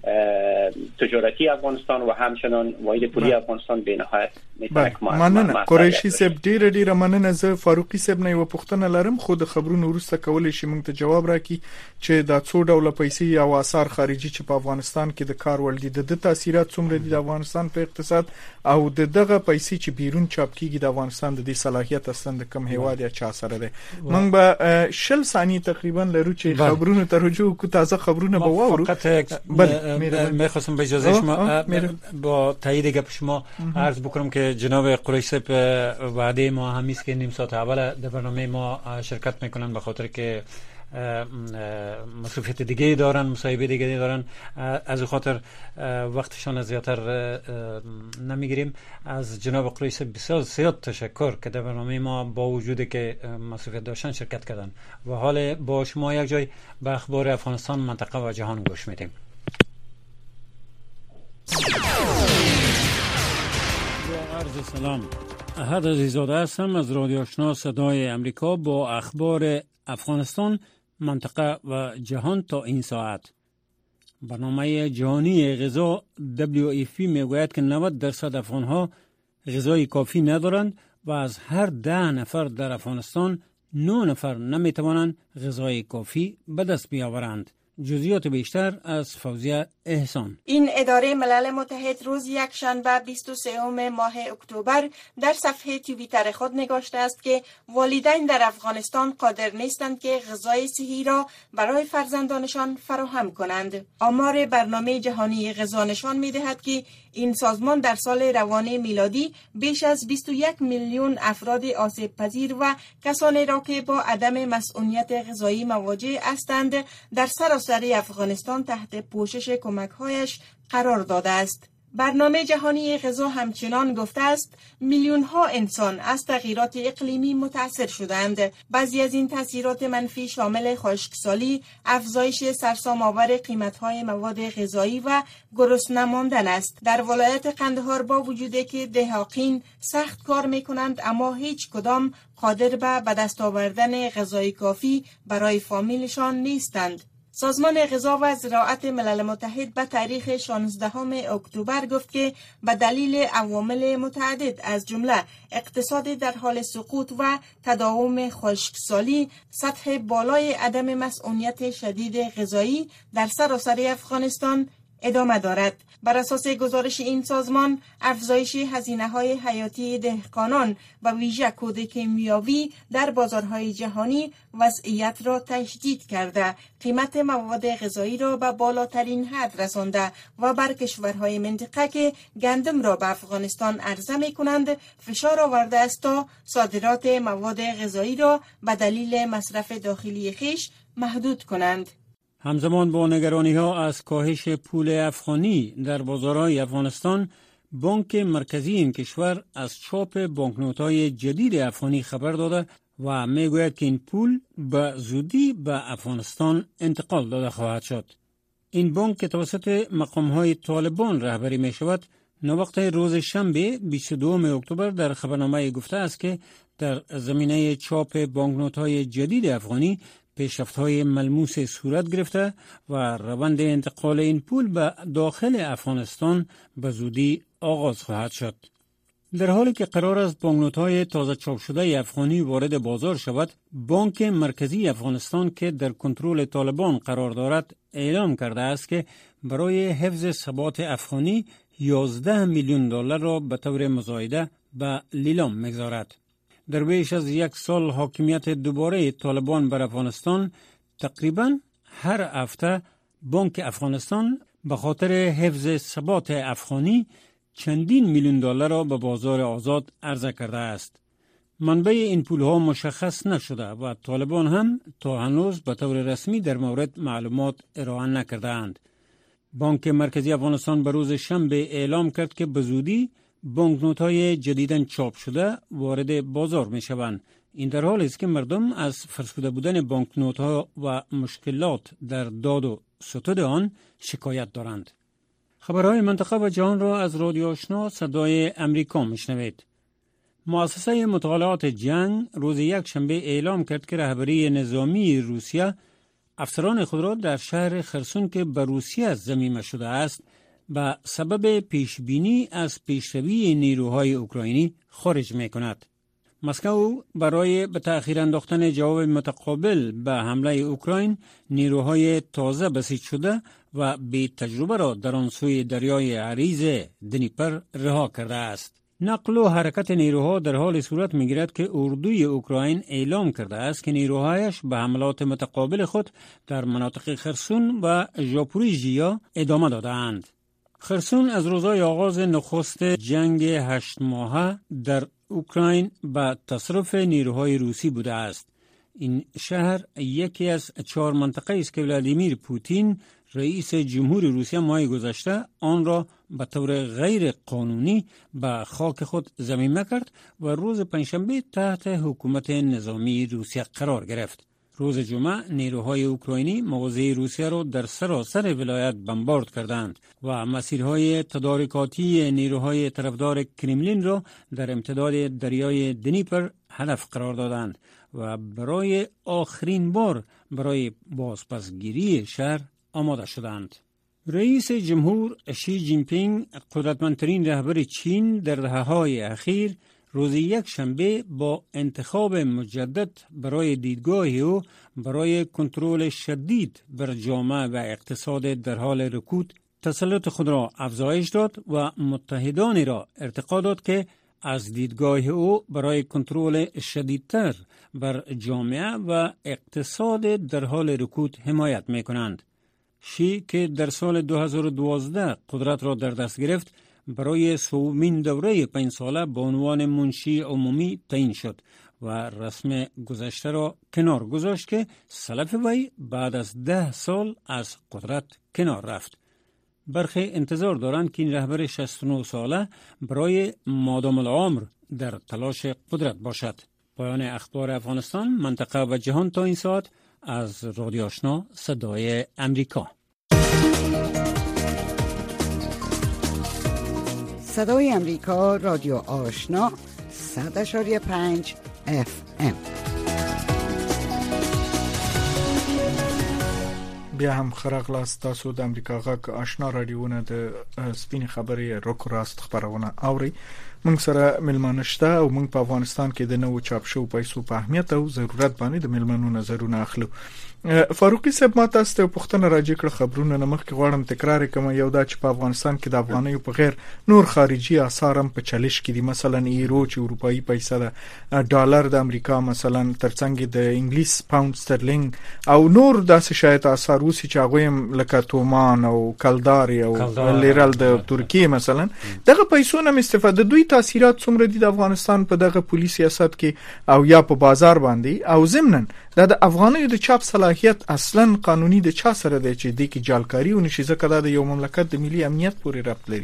تجارتی افغانستان و همچنان واحد پولی افغانستان به نهایت میتونه
مننه قریشي صاحب ډیره مننه. زه فاروقي صاحب نه یو پوښتنه لرم خو د خبرونو وروسته کولای شي موږ ته جواب راکړي چې دا څو ډوله پیسې یا آثار خارجي چې په افغانستان کې د کار ول دي د تاثیرات څومره دي د افغانستان په اقتصاد او دغه پیسې چې بیرون چاپ کیږي د افغانستان د دې صلاحیت اصلا د کم هیواد یا چا سره ده. موږ به 60 ثانیه تقریبا لرو چې خبرونو ته رجوع کو تازه خبرونه به واورو.
میخواستم به اجازه شما با تایید گپ شما عرض بکنم که جناب قریشی صاحب وعده ما همی است که نیم ساعت اول در برنامه ما شرکت میکنن به خاطر که مصروفیت دیگه دارن، مصاحبه دیگه دارن، از خاطر وقتشان زیادتر نمیگیریم. از جناب قریشی صاحب بسیار زیاد تشکر که در برنامه ما با وجود که مصروفیت داشتن شرکت کردن و حال با شما یک جای به اخبار افغانستان، منطقه و جهان گوش میدیم. عرض سلام، احد عزیزاده هستم از رادیو آشنا صدای امریکا با اخبار افغانستان، منطقه و جهان تا این ساعت. برنامه جهانی غذا WFP میگوید که 90% افغانها غذای کافی ندارند و از هر 10 نفر در افغانستان 9 نفر نمیتوانند غذای کافی به دست بیاورند. جزئیات بیشتر از فوزیه احسان.
این اداره ملل متحد روز یکشنبه 23 ماه اکتبر در صفحه توییتر خود نگاشته است که والدین در افغانستان قادر نیستند که غذای صحی را برای فرزندانشان فراهم کنند. آمار برنامه جهانی غذا نشان می‌دهد که این سازمان در سال روان میلادی بیش از 21 میلیون افراد آسیب پذیر و کسانی را که با عدم مسئولیت غذایی مواجه هستند در سراسر افغانستان تحت پوشش کمک‌هایش قرار داده است. برنامه جهانی غذا همچنان گفته است میلیون ها انسان از تغییرات اقلیمی متاثر شدند. بعضی از این تاثیرات منفی شامل خشکسالی، افزایش سرسام‌آور قیمت‌های مواد غذایی و گرسنه ماندن است. در ولایت قندهار با وجودی که دهاقین سخت کار می‌کنند اما هیچ کدام قادر به دست آوردن غذای کافی برای فامیلشان نیستند. سازمان غذا و زراعت ملل متحد به تاریخ 16 اکتبر گفت که به دلیل عوامل متعدد از جمله اقتصاد در حال سقوط و تداوم خشکسالی، سطح بالای عدم مسئولیت شدید غذایی در سراسر افغانستان ادامه دارد. بر اساس گزارش این سازمان، افزایش هزینه‌های حیاتی دهقانان و ویژه کود کیمیاوی در بازارهای جهانی وضعیت را تشدید کرده، قیمت مواد غذایی را به بالاترین حد رسانده و بر کشورهای منطقه که گندم را به افغانستان عرضه می‌کنند فشار آورده است تا صادرات مواد غذایی را به دلیل مصرف داخلی خویش محدود کنند.
همزمان با نگرانی ها از کاهش پول افغانی در بازارهای افغانستان، بانک مرکزی این کشور از چاپ بانکنوت‌های جدید افغانی خبر داده و میگوید که این پول به زودی به افغانستان انتقال داده خواهد شد. این بانک که توسط مقام‌های طالبان رهبری می شود، نوقت روز شنبه 22 اکتبر در خبرنامه گفته است که در زمینه چاپ بانکنوت‌های جدید افغانی پیشرفت‌های ملموس صورت گرفته و روند انتقال این پول به داخل افغانستان به زودی آغاز خواهد شد. در حالی که قرار است بانکنوت‌های تازه چاپ شده افغانی وارد بازار شود، بانک مرکزی افغانستان که در کنترل طالبان قرار دارد اعلام کرده است که برای حفظ ثبات افغانی 11 میلیون دلار را به طور مزایده به لیلام می‌گذارد. در بیش از یک سال حاکمیت دوباره طالبان بر افغانستان، تقریباً هر هفته بانک افغانستان به خاطر حفظ ثبات افغانی چندین میلیون دلار را به بازار آزاد عرضه کرده است. منبع این پولها مشخص نشده و طالبان هم تا هنوز به طور رسمی در مورد معلومات ارائه نکردند. بانک مرکزی افغانستان به روز شنبه اعلام کرد که به زودی بانکنوت‌های جدیداً چاپ شده وارد بازار می شوند. این در حالی است که مردم از فرسوده بودن بانکنوت‌ها و مشکلات در داد و ستد آن شکایت دارند. خبرهای منطقه و جهان را از رادیو آشنا صدای امریکا میشنوید. مؤسسه مطالعات جنگ روز یک شنبه اعلام کرد که رهبری نظامی روسیه افسران خود را در شهر خرسون که به روسیه ضمیمه شده است به سبب پیشبینی از پیشروی نیروهای اوکراینی خارج می‌کند. مسکو برای به تأخیر انداختن جواب متقابل به حمله اوکراین نیروهای تازه بسیج شده و بی تجربه را در آن سوی دریای عریض دنیپر رها کرده است. نقل و حرکت نیروها در حال صورت می‌گیرد که اردوی اوکراین اعلام کرده است که نیروهایش به حملات متقابل خود در مناطق خرسون و ژاپوریژیا ادامه دادند. خرسون از روزهای آغاز نخست جنگ 8 ماهه در اوکراین به تصرف نیروهای روسی بوده است. این شهر یکی از 4 مناطقی است که ولادیمیر پوتین رئیس جمهور روسیه ماه گذشته آن را به طور غیر قانونی به خاک خود ضمیمه کرد و روز پنجشنبه تحت حکومت نظامی روسیه قرار گرفت. روز جمعه نیروهای اوکراینی مواضع روسیه را در سراسر ولایت بمبارد کردند و مسیرهای تدارکاتی نیروهای طرفدار کرملین را در امتداد دریای دنیپر هدف قرار دادند و برای آخرین بار برای بازپسگیری شهر آماده شدند. رئیس جمهور شی جین پینگ، قدرتمندترین رهبر چین در دهه‌های اخیر، روز یک شنبه با انتخاب مجدد برای دیدگاه او برای کنترل شدید بر جامعه و اقتصاد در حال رکود تسلط خود را افزایش داد و متحدانی را ارتقا داد که از دیدگاه او برای کنترل شدیدتر بر جامعه و اقتصاد در حال رکود حمایت می کنند. شی که در سال 2012 قدرت را در دست گرفت برای سومین دوره 5 ساله به عنوان منشی عمومی تعیین شد و رسم گذشته را کنار گذاشت که سلف وی بعد از 10 سال از قدرت کنار رفت. برخی انتظار دارند که این رهبر 69 ساله برای مادام العمر در تلاش قدرت باشد. پایان اخبار افغانستان، منطقه و جهان تا این ساعت از رادیو آشنا صدای امریکا.
صدای امریکا، رادیو آشنا 100.5 FM.
بیا هم خراغلاست تاسو د امریکا غږ آشنا رادیوونه د سپین خبرې روک راست خبرونه اوري. موږ سره ملمانه شته او موږ په افغانستان کې د نوو چاپ شو پیسو په اهمیت او ضرورت باندې د ملمنو نظرونه اخلو. فاروقي صاحب ما تاسو ته پوښتنه راځي کړ خبرونه نمخ کې غواړم تکرار کوم. یو دا چې په افغانستان کې د افغانیو په غیر نور خارجي اثار هم په چالش کې دي، مثلا یورو چې اروپאי پیسې ده، ډالر د امریکا مثلا، ترڅنګ د انګلیس پاوند سترلینګ او نور داسې شاید اثار روسي چې هغه هم لکه تومان او کلداري او لیرال د ترکیه مثلا. دغه پیسو نه استفاده دوی تاثیرات څومره دي د افغانستان په دغه پولیسي سیاست کې او یا په بازار باندې او ضمناً د افغانیو د چاپ صلاحیت اصلا قانوني د چا سره دی چې د کی جالکاری او نشي ځکه د یو مملکت د ملي امنیت پورې ربط لري.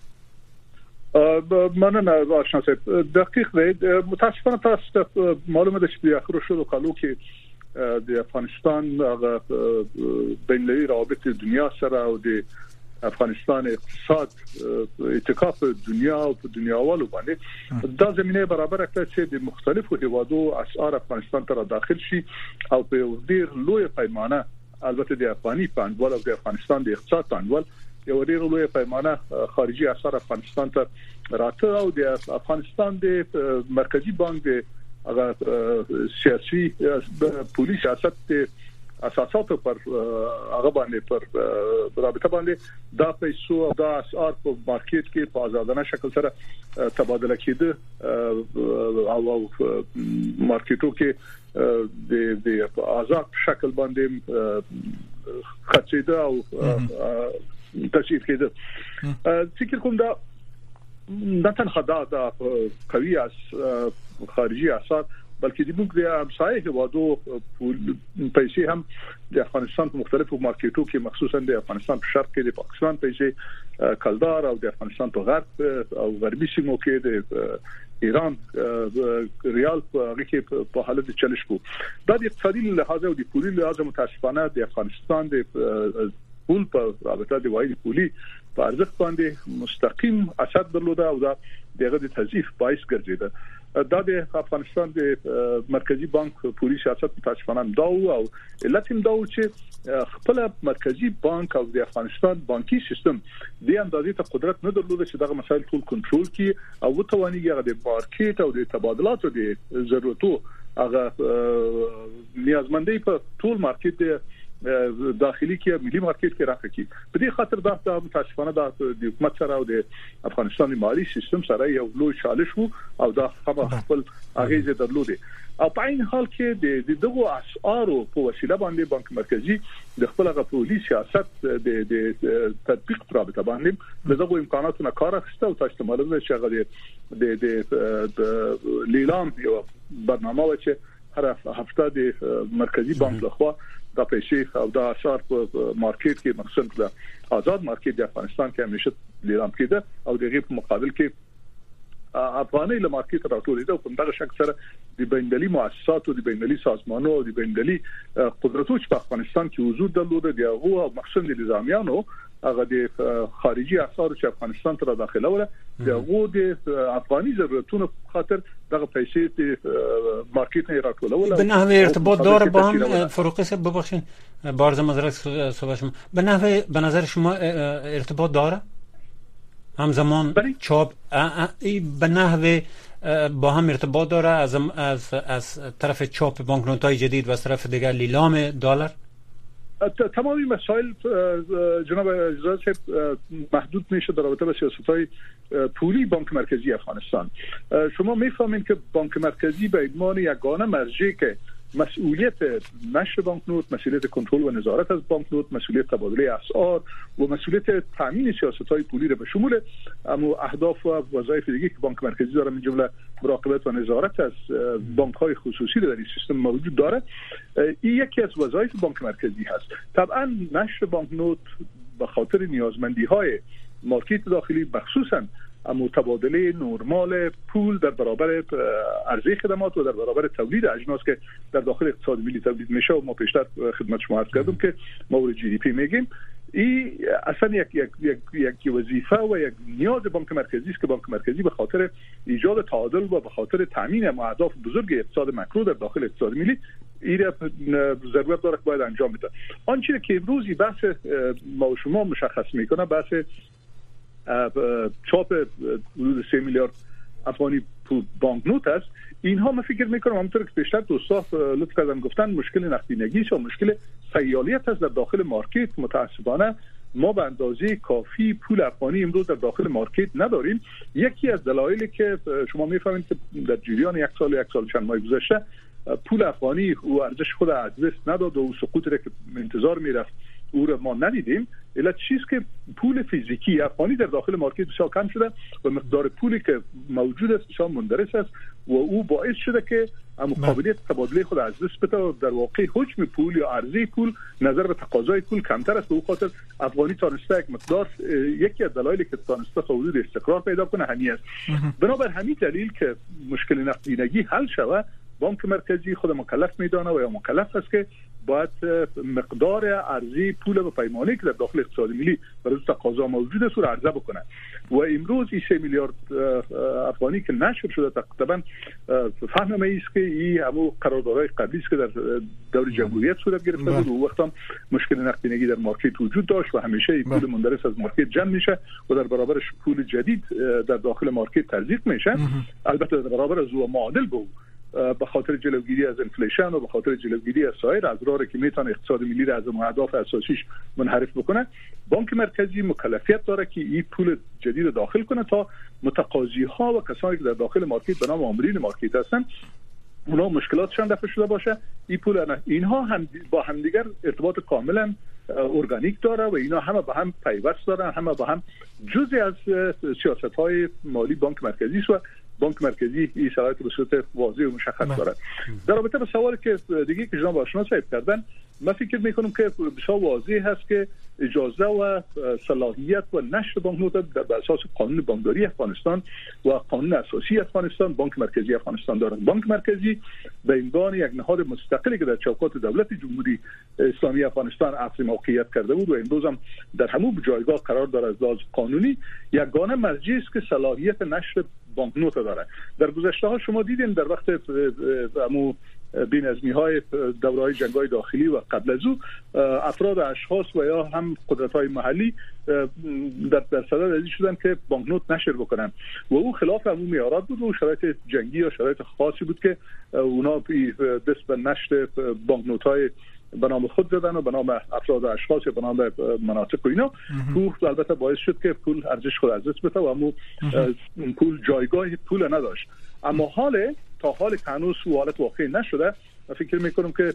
مننه آشنا صاحب، دقیق دی. متاسفانه تاسو معلومه ده چې په اخرو شلو کالو کې د افغانستان هغه بین‌المللي روابط دنیا سره او د افغانستان اقتصاد اتکا په دنیا او په دنیاوالو باندې دا زمينه برابر کړه چې د مختلفو هیوادو اسعار افغانستان ته داخل شي او په ډیر لوی پیمانه، البته د افغاني پانګوال او د افغانستان د اقتصاد پانګوال یو ډیر لوی پیمانه خارجي اسعار افغانستان ته راته او د افغانستان د مرکزی بانک د هغه سیاسي پولیس سیاست اساسات پر هغه باندې پر رابطه باندې دا پیسو او دا اسعار په مارکیټ کې په آزادانه شکل سره تبادله کېده او مارکیټو کې د آزاد شکل باندې خرڅېده او تشریف کېده. فکر کوم دا تنها دا قوي خارجي اسعار بلکې د موږ د همسایه هیوادو پیسې هم د افغانستان په مختلفو مارکیټو کې مخصوصا د افغانستان په شرق کې د پاکستان پیسې کلدار او د افغانستان په غرب او غربي سیمو کې د ایران ریال په حالت د چلش کو. دا د اقتصادي لحاظ او د پولي لحاظ متاسفانه د افغانستان د پول په رابطه د واحد پولي په ارزښت باندې مستقیم اثر درلوده او دا دغه د تضعیف باعث ګرځیده. د افغانستان د مرکزی بانک پولی سیاست متاسفانه داو او علت هم داو چې خپل مرکزی بانک او د افغانستان بانکي سیستم د اندازې ته قدرت نه درلوده چې دغه مسایل ټول کنټرول کړي او توانیږي د مارکیټ او د تبادلاتو د ضرورتو هغه نیازمندۍ په ټول مارکیټ داخلي کې ملي مارکیټ کې راکړي. په دې خاطر دا متاسفانه د حکومت سره او د افغانستان مالی سیستم سره یو لوی چالش وو او دا خپل اغیزه درلوده. او په عین حال کې د دغه اسعارو په وسیله باندې بانک مرکزی د خپل غوړي سیاست د تطبیق رابطه باندې دغه امکاناتو نه کار اخیسته او تاسو معلومه چې هغه د لیلام یو برنامه و چې هر هفته د مرکزی بانک لخوا دا پیسې او دا اسعار په مارکیټ کې مخصوص د آزاد مارکیټ د افغانستان کې همیشه لیلام کېده او دغه په مقابل کې افغاني له مارکیټ راټولېده او په دغه شکل سره د بین‌المللي مؤسساتو د بین‌المللي سازمانونو او د بین‌المللي قدرتونو چې په افغانستان کې حضور درلوده دی هغه مخصوص د نظامیانو هغه د خارجي اسعار چې افغانستان ته داخله وله دغه د افغاني ضرورتونو خاطر دغه پیسې د مارکیټ نه راټولول
به نحوه ارتباط داره با هم فروغی صاحب ببخشید بارز مزرعه صحبت شما به نظر شما ارتباط داره همزمان چاپ به نحوه با هم ارتباط داره از طرف چاپ بانکنوت‌های جدید و از طرف دیگر لیلام دلار؟
تمامی مسائل جناب عزیز صاحب محدود میشه در رابطه با سیاست‌های پولی بانک مرکزی افغانستان. شما میفهمید که بانک مرکزی به عنوان یگانه مرجع که مسئولیت نشر بانکنوت، مسئولیت کنترل و نظارت از بانکنوت، مسئولیت تبادله اسعار و مسئولیت تامین سیاست‌های پولی را به شمول اما اهداف و وظایف دیگه که بانک مرکزی داره من جمله مراقبت و نظارت از بانک‌های خصوصی در این سیستم موجود داره. این یکی از وظایف بانک مرکزی هست. طبعا نشر بانکنوت به خاطر نیازمندی‌های مارکت داخلی مخصوصاً اما تبادله نرمال پول در برابر عرضه خدمات و در برابر تولید اجناس که در داخل اقتصاد ملی تولید میشه و ما پیشتر خدمت شما عرض کردم که مورد جی دی پی میگیم. این اصلا یک وظیفه و یک نیاز بانک مرکزی است که بانک مرکزی به خاطر ایجاد تعادل و به خاطر تامین اهداف بزرگ اقتصاد مکرو در داخل اقتصاد ملی این ضرورت داره که باید انجام بده. آنچه که امروزی بحث ما و شما مشخص میکنه بحث چاپ حدود 3 میلیارد افغانی بانکنوت است. اینها من فکر میکنم همونطور که پیشتر دوستان لطف کردن گفتن مشکل نقدینگی است و مشکل سیالیت است در داخل مارکت. متاسفانه ما به اندازه کافی پول افغانی امروز در داخل مارکت نداریم. یکی از دلایلی که شما میفهمید که در جریان یک سال چند ماه گذشته پول افغانی و ارزش خود از دست نداد و سقوطی را که انتظار میرفت او را ما ندیدیم. علت چیست که پول فیزیکی افغانی در داخل مارکت بسیار کم شده و مقدار پولی که موجود است بسیار مندرس است و او باعث شده که قابلیت تبادله خود از دست بده و در واقع حجم پول یا عرضه پول نظر به تقاضای پول کمتر است. به او خاطر افغانی تانسته یک مقدار یکی از دلایلی که تانسته حدود استقرار پیدا کنه همین است. بنابر همین دلیل که مشکل نقدینگی حل شود بانک مرکزی خود مکلف میدانه و یا مکلف است که باید مقدار عرضه پول به پیمانه که در داخل اقتصاد ملی برای تقاضا موجود است رو عرضه بکنه و امروز این 3 میلیارد افغانی که نشر شده تقریبا فهم ما است که این همون قراردادهای قبلی است که در دور جمهوریت صورت گرفته بود و وقتا مشکل نقدینگی در مارکت وجود داشت و همیشه پول مندرس از مارکت جمع میشه و در برابرش پول جدید در داخل مارکت تزریق میشه. البته در برابر از او معادل بود به خاطر جلوگیری از انفلیشن و به خاطر جلوگیری از سایر اضراری که میتونه اقتصاد ملی را از اهداف اساسیش منحرف بکنه. بانک مرکزی مکلفیت داره که این پول جدید داخل کنه تا متقاضی ها و کسانی که در داخل مارکت به نام عاملین مارکت هستن اونا مشکلاتشان دفع شده باشه. این پول اینها هم با همدیگر ارتباط کاملا ارگانیک داره و اینا همه به هم پیوست دارن، همه به هم جزئی از سیاست‌های مالی بانک مرکزی است و بانک مرکزی این شرایط به صورت واضح و مشخص دارد. در رابطه با سوالی که دیگه که جناب آشنا صاحب کردن من فکر میکنم که بسیار واضح هست که اجازه و صلاحیت و نشر بانکنوت بر اساس قانون بانکداری افغانستان و قانون اساسی افغانستان بانک مرکزی افغانستان دارد. بانک مرکزی به عنوان یک نهاد مستقلی که در چوکات دولت جمهوری اسلامی افغانستان اصل موقعیت کرده بود و امروز هم در همون جایگاه قرار دارد از لحاظ قانونی، یگانه مرجعی است که صلاحیت نشر بانکنوت داره. در گذشته ها شما دیدین در وقت بی‌نظمی‌های دوره‌های جنگ‌های داخلی و قبل از او افراد اشخاص و یا هم قدرت‌های محلی در صدد ازی شدن که بانکنوت نشر بکنن و او خلاف عموم معیارات بود و شرایط جنگی یا شرایط خاصی بود که اونا دست به نشر بانکنوت‌های به نام خود زدن و به نام افراد و اشخاص یا به نام مناطق و اینا. پول البته باعث شد که پول ارزش خود از دست بده و اما پول جایگاه پول نداشت. اما تا حال که هنوز حالت واقعی نشده، فکر میکنم که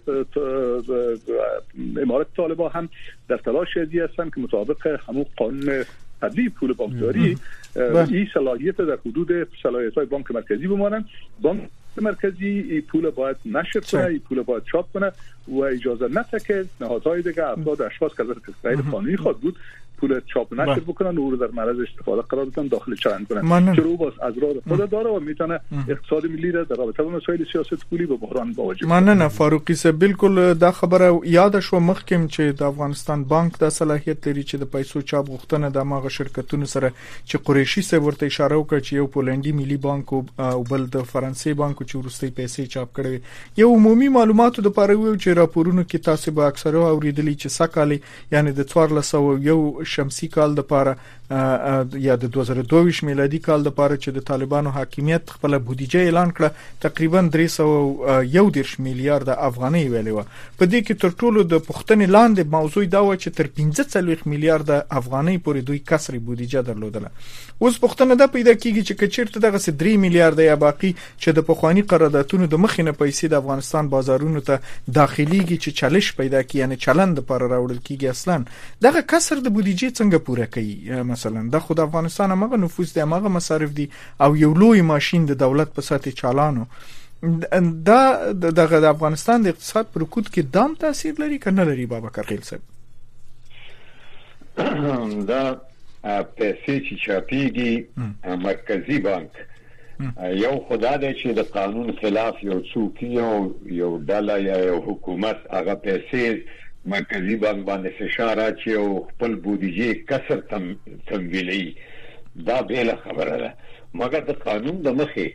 امارات طالبان هم در تلاش ازی هستن که مطابق همون قانون تبدیل پول بانکداری این صلاحیت در حدود صلاحیت‌های بانک مرکزی بمانند. بانک مرکزی پول باید نشر کنه، پول باید چاپ کنه و اجازه نده که نهادهای دیگه افراد اشخاص که غیر قانونی خود بود پول چاپ نشر بکنن و او رو در معرض استفاده قرار بدن، داخل چرند کنن، چرا او باز ازرار خود داره و میتونه اقتصاد ملی را در رابطه با مسائل سیاست پولی به بحران واجه.
مننه فاروقی صاحب، بالکل دا خبره یاد شو مخکم چې د افغانستان بانک د صلاحیت لري چې د پیسو چاپ غوښتنه د ماغه شرکتونو سره چې قریشي صاحب ورته اشاره وکړه چې یو پولندي ملي بانک او بل د فرانسې بانک چې ورستي پیسې چاپ کړي. یو عمومي معلوماتو د پاره ویو چې راپورونو کې تاسو به اکثره اوریدلی چې سکالي یعنی د 1401 شمسی کال د پاره یا د 2022 میلادي کال د پاره چې د طالبانو حاکمیت خپل بودیجه اعلان کړه تقریبا 311 میلیارډ افغانۍ ویلې و. په دې کې تر ټولو د پښتنې لاندې موضوع دا و چې تر 15 میلیارډ افغانۍ پورې دوی کسري بودیجه درلودله. اوس پښتنه دا پیدا کیږي چې کچیرته دغه 3 میلیارډ یا باقی چې د پخوانی قراردادونو د مخینه پیسې د افغانستان بازارونو ته داخليږي چې چالش پیدا کی یعنی چلند لپاره راوړل کیږي، اصلا دغه کسر د بودیجه څنګه پوره کوي؟ مثلا د خود افغانستان هغه نفوس دی، هغه مصارف دي او یو لوی ماشين د دولت په ساتي چالانو دا د افغانستان د اقتصاد پر رکود کې دام تاثیر لري کنه لري؟ بابا کرخیل صاحب
دا پیسې چې چاپیږي مرکزی بانک یو خدای دی چې د قانون خلاف یو څوک یو ډله یا یو حکومت هغه پیسې مرکزی بانک باندې فشار اچي او خپل بودیجه کسر تمویلي، دا بیل خبره ده. مګر د قانون د مخې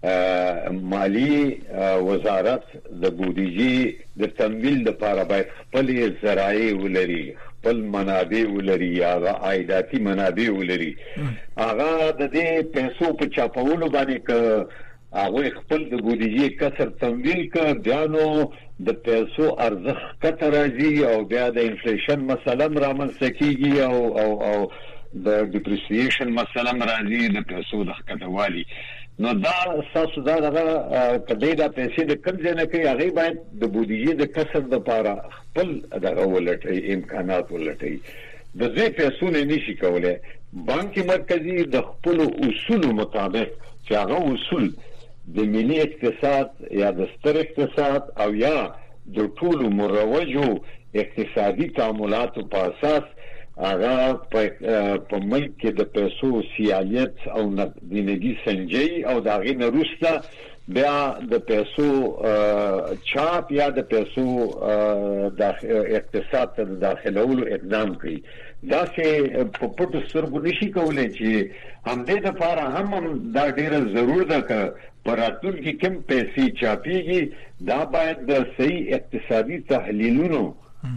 مالی وزارت د بودیجه د تمویل لپاره باید خپل ذرایع ولري، خپل منابع ولري یا عایداتي منابع ولري. هغه د دې پیسو په چاپولو باندې ک هغه خپل د بودیجه کسر تمویل ک بیانو د پیسو ارزښت کته راځي او بیا د انفلیشن مسله رامنځته کیږي او د ډیپریسیشن مسله راځي د پیسو د کټوالي. نو دا اساس دا کدی دا پیسې د کم ځای نه کوي، هغه باید د بودیجه د کسر لپاره خپل دغه ولټي امکانات ولټي. د دې پیسو نه نشي کولای بانک مرکزی د خپل اصول مطابق چې هغه اصول د ملي اقتصاد یا د ستر اقتصاد او یا د ټولو مروجو اقتصادي تعاملاتو په اساس هغه په ملک کې د پیسو سیالیت او نقدینګي سنجي او دا غي نروسته بیا د پیسو چاپ یا د پیسو د اقتصاد ته داخلولو اقدام کوي. دا چې په پټو سترګو نشي کولای چې همدې لپاره هم دا ډیره ضرور ده چې پراتون کې کم پیسې چاپیږي دا باید د صحیح اقتصادي تحلیلونو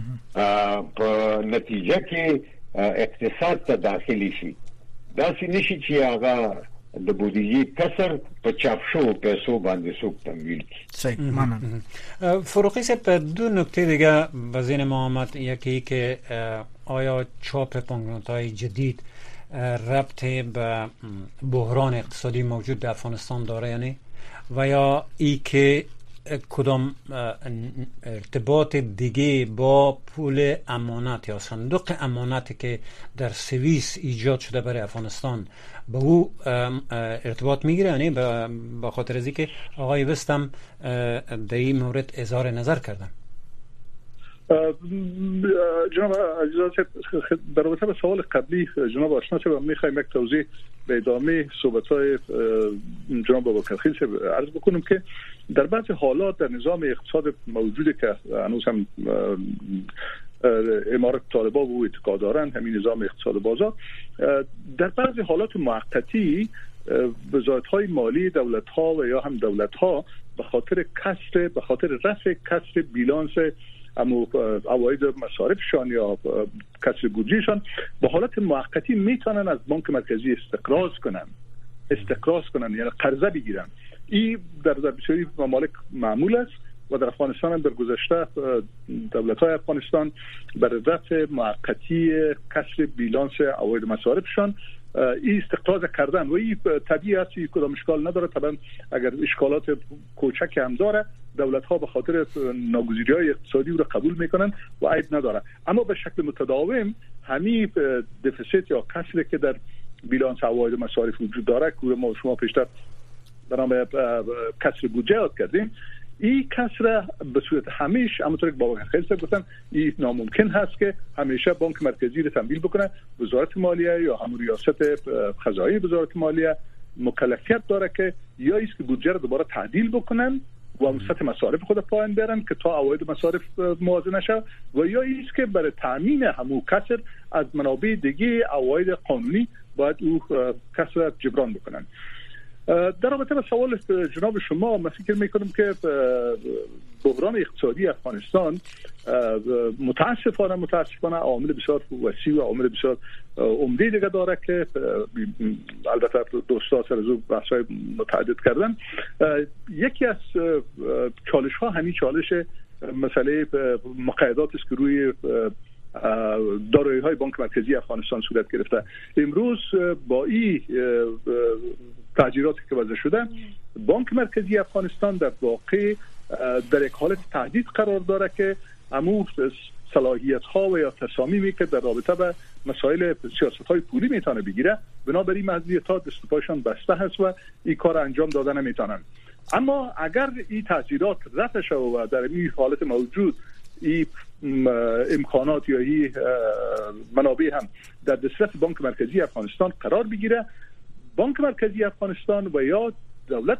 په نتیجه کې اقتصاد ته داخلي شي. دا چې نشي چې هغه د بودیجه کسر په چاپ شو پیسو باندې سوق تمویل کی.
صحیح مانم.
فروغی صاحب دو نکته دیگه به ذهن ما آمد، یکی که آیا چاپ بانکنوت‌های جدید ربط به بحران اقتصادی موجود در افغانستان داره یعنی و یا ای که کدام ارتباط دیگه با پول امانت یا صندوق امانتی که در سوئیس ایجاد شده برای افغانستان به او ارتباط میگیره؟ یعنی به خاطر از اینکه آقای وستم در این مورد اظهار نظر کردن.
جناب عزیزان در رابطه با سوال قبلی جناب آشنا صاحب میخوایم یک توضیح به ادامه صحبت‌های جناب ابوبکرخیل صاحب عرض بکنم که در بعضی حالات در نظام اقتصاد موجودی که هنوز هم امارت طالبان و اعتقاد دارند، همین نظام اقتصاد بازار، در بعضی حالات موقتی وزارت‌های مالی دولت‌ها و یا هم دولت‌ها به خاطر رفع کسر بیلانس عواید مصارفشان یا کسر بودجهشان به حالت موقتی میتونن از بانک مرکزی استقراض کنن یعنی قرضه بگیرن. این در بسیاری ممالک معمول است و در افغانستان هم در گذشته دولت‌های افغانستان برای رفع موقتی کسر بیلانس عواید مصارفشان این استقراض کردن و این طبیعی است، کدام اشکال نداره. طبعا اگر اشکالات کوچک هم داره دولت ها به خاطر ناگزیری های اقتصادی رو قبول میکنن و عیب نداره، اما به شکل متداوم همین دفیسیت یا کسری که در بیلانس عواید مصارف وجود داره که ما شما پیشتر به نام کسر بودجه یاد کردیم، این کسر به صورت همیشه همونطور که بابا خیلی گفتن این ناممکن هست که همیشه بانک مرکزی رو تمویل بکنه. وزارت مالیه یا همون ریاست خزانه وزارت مالیه مکلفیت داره که یا است که بودجه رو دوباره تعدیل بکنن و سطح مصارف خود پایین بیارن که تا عواید مصارف موازنه شه و یا است که برای تامین همون کسر از منابع دیگه عواید قانونی باید او کسر جبران بکنن. در رابطه با سوال جناب شما من فکر میکنم که بحران اقتصادی افغانستان متاسفانه عوامل بسیار وسیع و عوامل بسیار عمده دیگه داره که البته دوستا سر از بحث‌های متعدد کردن. یکی از چالش ها همین چالش مسئله مقایضات است که روی دارایی های بانک مرکزی افغانستان صورت گرفته. امروز با این تغییراتی که وضع شده بانک مرکزی افغانستان در واقع در یک حالت تهدید قرار داره که امور صلاحیت ها و یا تصامیمی که در رابطه با مسائل سیاست های پولی میتونه بگیره بنابراین محدودیت ها دست پایشان بسته هست و این کار انجام داده نمیتونن. اما اگر این تغییرات رفع شود و در این حالت موجود این امکانات یا این منابع هم در دسترس بانک مرکزی افغانستان قرار بگیره، بانک مرکزی افغانستان و یا دولت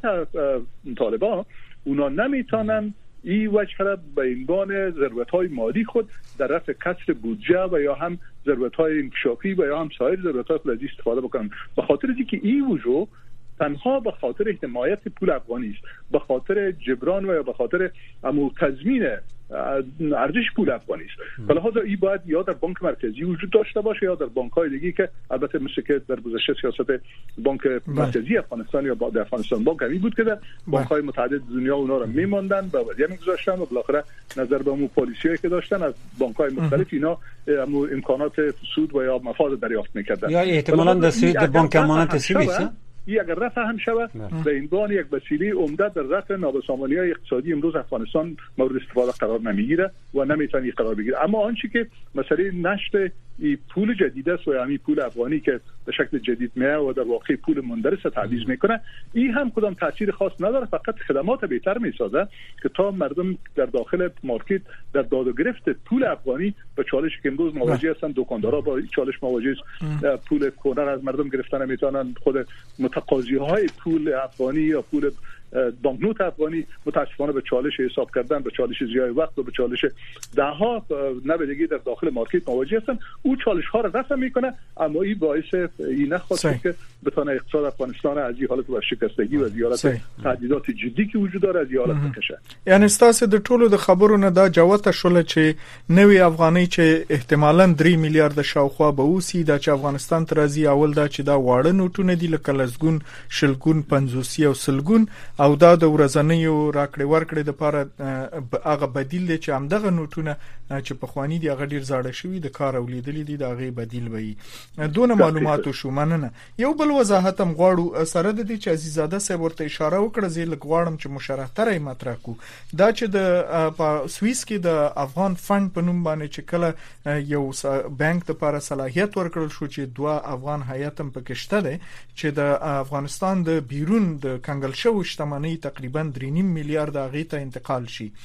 طالبان اونا نمیتونن این وجه را به عنوان ضرورت‌های مالی خود در رفع کسر بودجه و یا هم ضرورت‌های انکشافی و یا هم سایر ضرورت‌های خود استفاده بکنن، به خاطر اینکه این وجود تنها به خاطر حمایت پول افغانی است، به خاطر جبران و یا به خاطر تضمین ارزش پول افغانی است. لذا این باید یا در بانک مرکزی وجود داشته باشه یا در بانک‌های دیگه که البته مثل که در گذشته سیاست بانک مرکزی افغانستان یا در افغانستان بانک همین بود که در بانک‌های متعدد دنیا اونا رو می‌ماندن و ودیعه می‌گذاشتن و بالاخره نظر به اون پالیسی‌هایی که داشتن از بانک‌های مختلف اینا امکانات سود و یا مفاد دریافت می‌کردن
یا احتمالاً در بانک امانت سوئیس
این اگر رفع هم شود به عنوان یک وسیله عمده در رفع نابسامانی‌های اقتصادی امروز افغانستان مورد استفاده قرار نمیگیره و نمیتونه قرار بگیره. اما آنچه که مسئله نشر این پول جدید است و یعنی پول افغانی که به شکل جدید میاد و در واقع پول مندرس تعویض میکنه، این هم کدام تاثیر خاص نداره، فقط خدمات بهتر میسازه که تا مردم در داخل مارکت در داد و گرفت پول افغانی به چالشی که امروز مواجه هستن، دکاندارا با چالش مواجه پول کورنر از مردم گرفتن نمیتونن، خود متقاضی‌های پول افغانی یا پول بانکنوت افغانی متاسفانه به چالش حساب کردن، به چالش ضیاع وقت و به چالش دهها نبودگی در داخل مارکت مواجه هستن. او چالش ها را رفع میکنه، اما این باعث این نخواهد که بتونه اقتصاد افغانستان از این حالت ورشکستگی و از این حالت تهدیدات جدی که وجود داره از این حالت بکشه.
یعنی ستاسو د ټولو د خبرو نه دا جوته شول چې نوې افغاني چې احتمالاً 3 میلیارډ شاوخوا به اوسي د افغانستان ترازی اول دا چې دا واړه نوټونه دي لکه لزګون شلګون 50 او سلګون او دا د ورځنیو راکړې ورکړې د لپاره هغه بدیل دي چې همدغه نوټونه چې په خواني دي هغه ډیر زاړه شوی د کار اولیدلې دي دا غي بدیل وي. دونه معلومات شو مننه. یو بل وضاحت هم غواړو سره د دې چې عزیزاده صاحب ورته اشاره وکړه زی لګواړم چې مشرحتره مطرح کو دا چې د سوئیس کې د افغان فند په نوم باندې چې کله یو بانک لپاره صلاحیت ورکړل شو چې دوا افغان هیئت هم پکې شته ده چې د افغانستان د بیرون د کنګل شو شتمنۍ تقریبا 3.5 میلیارډ هغه ته انتقال شي.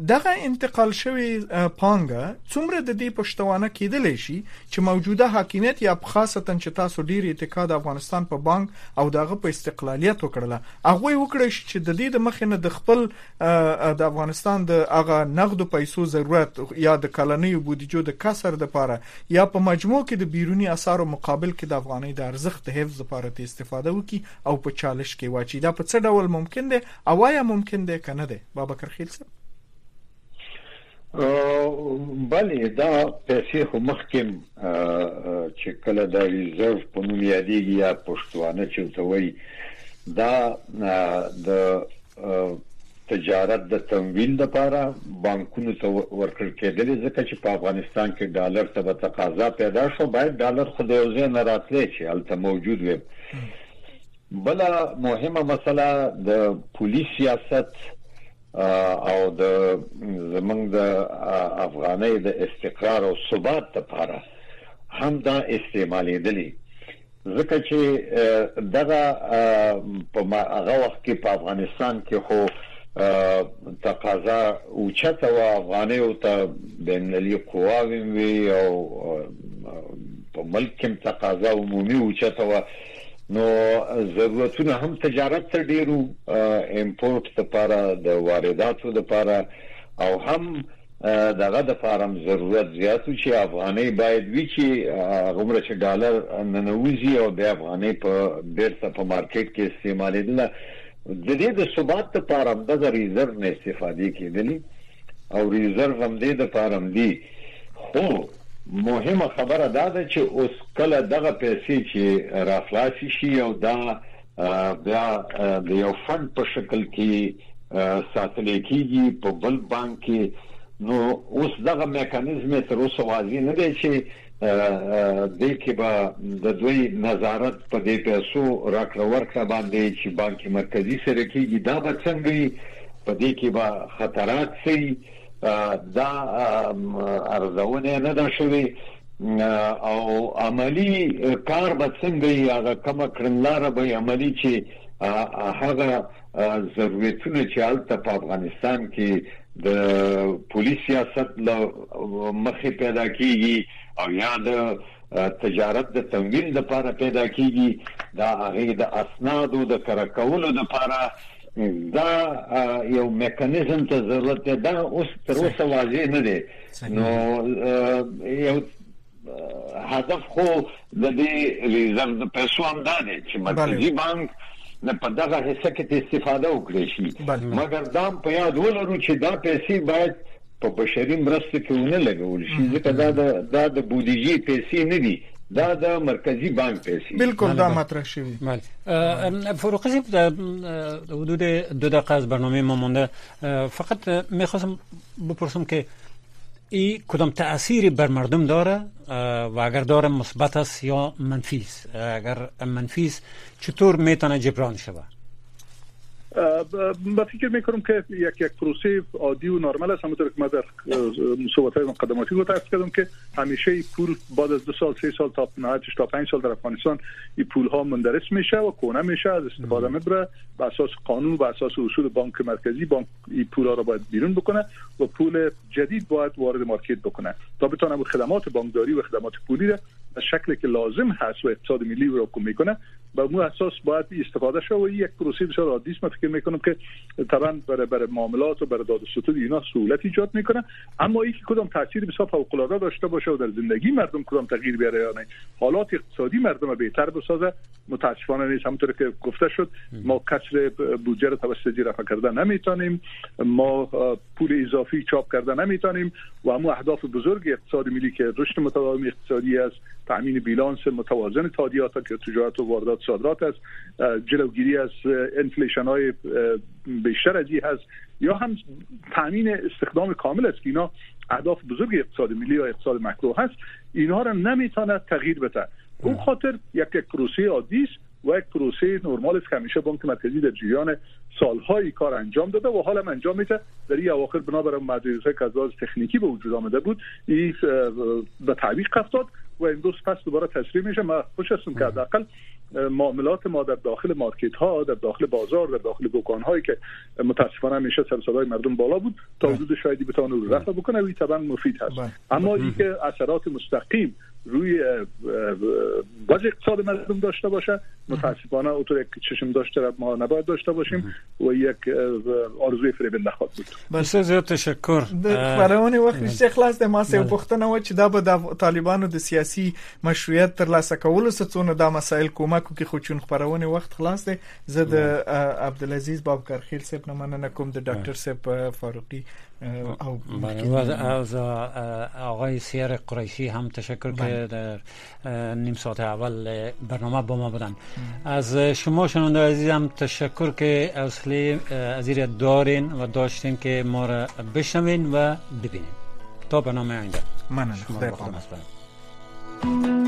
دغه انتقال شوی پانګه څومره د دې پښتوانه کېدلی شي چې موجوده حاکمیت یا خاصتا چې تاسو ډیر اعتقاد افغانستان په بانک او دغه په استقلالیت وکړله هغه وکړي چې د دې د مخینه د خپل د افغانستان د هغه نقد پیسو ضرورت یا د کلنۍ بودیجو د کسر د لپاره یا په مجموع کې د بیرونی اثارو مقابل کې د افغانۍ د ارزښت حفظ لپاره استفاده وکړي او په چالش کې واچي. دا په څه ډول ممکن دی او یا ممکن دی کنه دی بابکر خیل صاحب؟
بله دا پیسې خو مخکې چې کله د ریزرو په نوم یادېږي یا پښتوانه چې ورته وایي دا د تجارت د تمویل لپاره بانکونو ته ورکړل کېدل ځکه چې په افغانستان کې ډالر ته به تقاضا پیدا شو باید ډالر خو د یو ځای نه راتلی چې هلته موجود وي. بله مهمه مسله د پولیس سیاست او د زمونږ د افغانۍ د استقرار او ثبات لپاره هم دا استعمالېدلی ځکه چې دغه په هغه وخت کې په افغانستان کې خو تقاضا اوچته و افغانیو ته بینالمللي قواوې وي او په ملک کې تقاضا عمومي اوچته و نو ضرورتونه هم تجارت ته ډیرو امپورټ لپاره د وارداتو لپاره او هم دغه د فارم ضرورت زیاتو چې افغانۍ باید وي چې هغه چې ډالر ننوځي او د افغانۍ په بیرته په مارکیټ کې استعمالېدل د دې د ثبات لپاره د ریزرو نه استفاده کېدلی او ریزرو هم د فارم دی. خو مهمه خبره دا ده چې اوس کله دغه پیسې چې راخلاص شي او دا بیا د یو فند په شکل کې ساتل کېږي په بل بانک کې نو اوس دغه میکانیزم تر اوسه واضح نه دی چې د کې به د دوی نظارت په دې پیسو راکړه ورکړه باندې چې بانک مرکزی سره کېږي دا به څنګه په دې کې به خطرات سي دا ارزونه نه ده شوی او عملی کار به څنګه هغه کومه کړنلاره به عملی چې هغه ضرورتونه چې حالت په افغانستان کې د پولیس سیاست له مخې پیدا کیږي او یا د تجارت د تمویل لپاره پیدا کیږي دا هغه د اسنادو د کارکولو لپاره دا یو میکانیزم ته ضرورت ده. دا اوس تر اوسه واضح نه دی نو یو هدف خو د دې ریزرو د پیسو هم دا دی چې مرکزی بانک نه په دغه حصہ کې استفاده وکړي شي مګر دا په یاد ولرو چې دا پیسې باید په بشري مرسته کې ونه لګول شي ځکه دا د بودیجې پیسې نه دي دا د مرکزی بانک پیسې
بالکل دا مطرح شوی.
بله فروغ صاحب حدود 2 دقیقه از برنامه ما مونده فقط میخواستم بپرسم که این کدام تأثیری بر مردم داره و اگر داره مثبت است یا منفی است؟ اگر منفی است چطور میتونه جبران شود؟
من فکر میکنم که یک پروسه عادی و نرمال است همونطور که من در صحبت‌های مقدماتی گفتم کردم که همیشه پول بعد از 2 سال 3 سال تا 5 سال در افغانستان این پول ها مندرس میشه و کهنه میشه از استفاده میبره بر اساس قانون و اساس اصول بانک مرکزی بانک این پول ها رو باید بیرون بکنه و پول جدید باید وارد مارکت بکنه تا بتونه خدمات بانکداری و خدمات پولی را به شکلی که لازم هست و اقتصاد ملی رو حکم میکنه با اون اساس باید استفاده شه و یک پروسه بسیار عادی است. من فکر میکنم که طبعا برای معاملات و برای داد و ستد اینا سهولت ایجاد میکنه اما اینکه کدام تاثیر بسیار فوق العاده داشته باشه و در زندگی مردم کدام تغییر بیاره یا نه حالات اقتصادی مردم رو بهتر بسازه متاسفانه نیست. همونطور که گفته شد ما کسر بودجه رو توسط رفع کردن نمیتونیم ما پول اضافی چاپ کردن نمیتونیم و همون اهداف بزرگ اقتصاد ملی که رشد متداوم اقتصادی است تامین بیلانس متوازن تادیات که تجارت و واردات صادرات است جلوگیری از انفلیشن های بیشتر از این هست یا هم تامین استخدام کامل است که اینا اهداف بزرگ اقتصاد ملی و اقتصاد مکرو هست اینها را نمیتونه تغییر بده. اون خاطر یک پروسه عادی است و یک پروسه نرمال است که همیشه بانک مرکزی در جریان سالهای کار انجام داده و حالا انجام میده. در این اواخر بنابر محدودیت‌های که از لحاظ تکنیکی به وجود آمده بود این به تعویق افتاد و این 2 سپس دوباره تشریح میشه. من خوش هستم که حداقل معاملات ما در داخل مارکت ها، در داخل بازار، در داخل دکان هایی که متاسفانه همیشه سر صدای مردم بالا بود تا حدود شاید بتونه رو رفع بکنه و طبعا مفید هست. اما اینکه اثرات مستقیم روی وضع اقتصاد مردم داشته باشه متاسفانه اونطور که چشم داشته ما نباید داشته باشیم و یک آرزوی فریبنده خواهد بود.
بسیار زیاد تشکر.
برای وخت خلاص د ما سه پښتنه و چې دا به د طالبانو د سیاسي مشروعیت تر لاسه کولو څخه د مسایل کومک کوي خو چون خبرونه وخت خلاص دی. زه د عبدالعزیز بابکرخیل صاحب نه مننه کوم، د ډاکټر صاحب فاروقی او
از آقای سیر قریشی هم تشکر که در نیم ساعت اول برنامه با ما بودن. از شما شنونده عزیزم تشکر که حوصله ازیر دارین و داشتین که ما را بشنوین و ببینین. تا برنامه آینده
مننه. خدا پامت.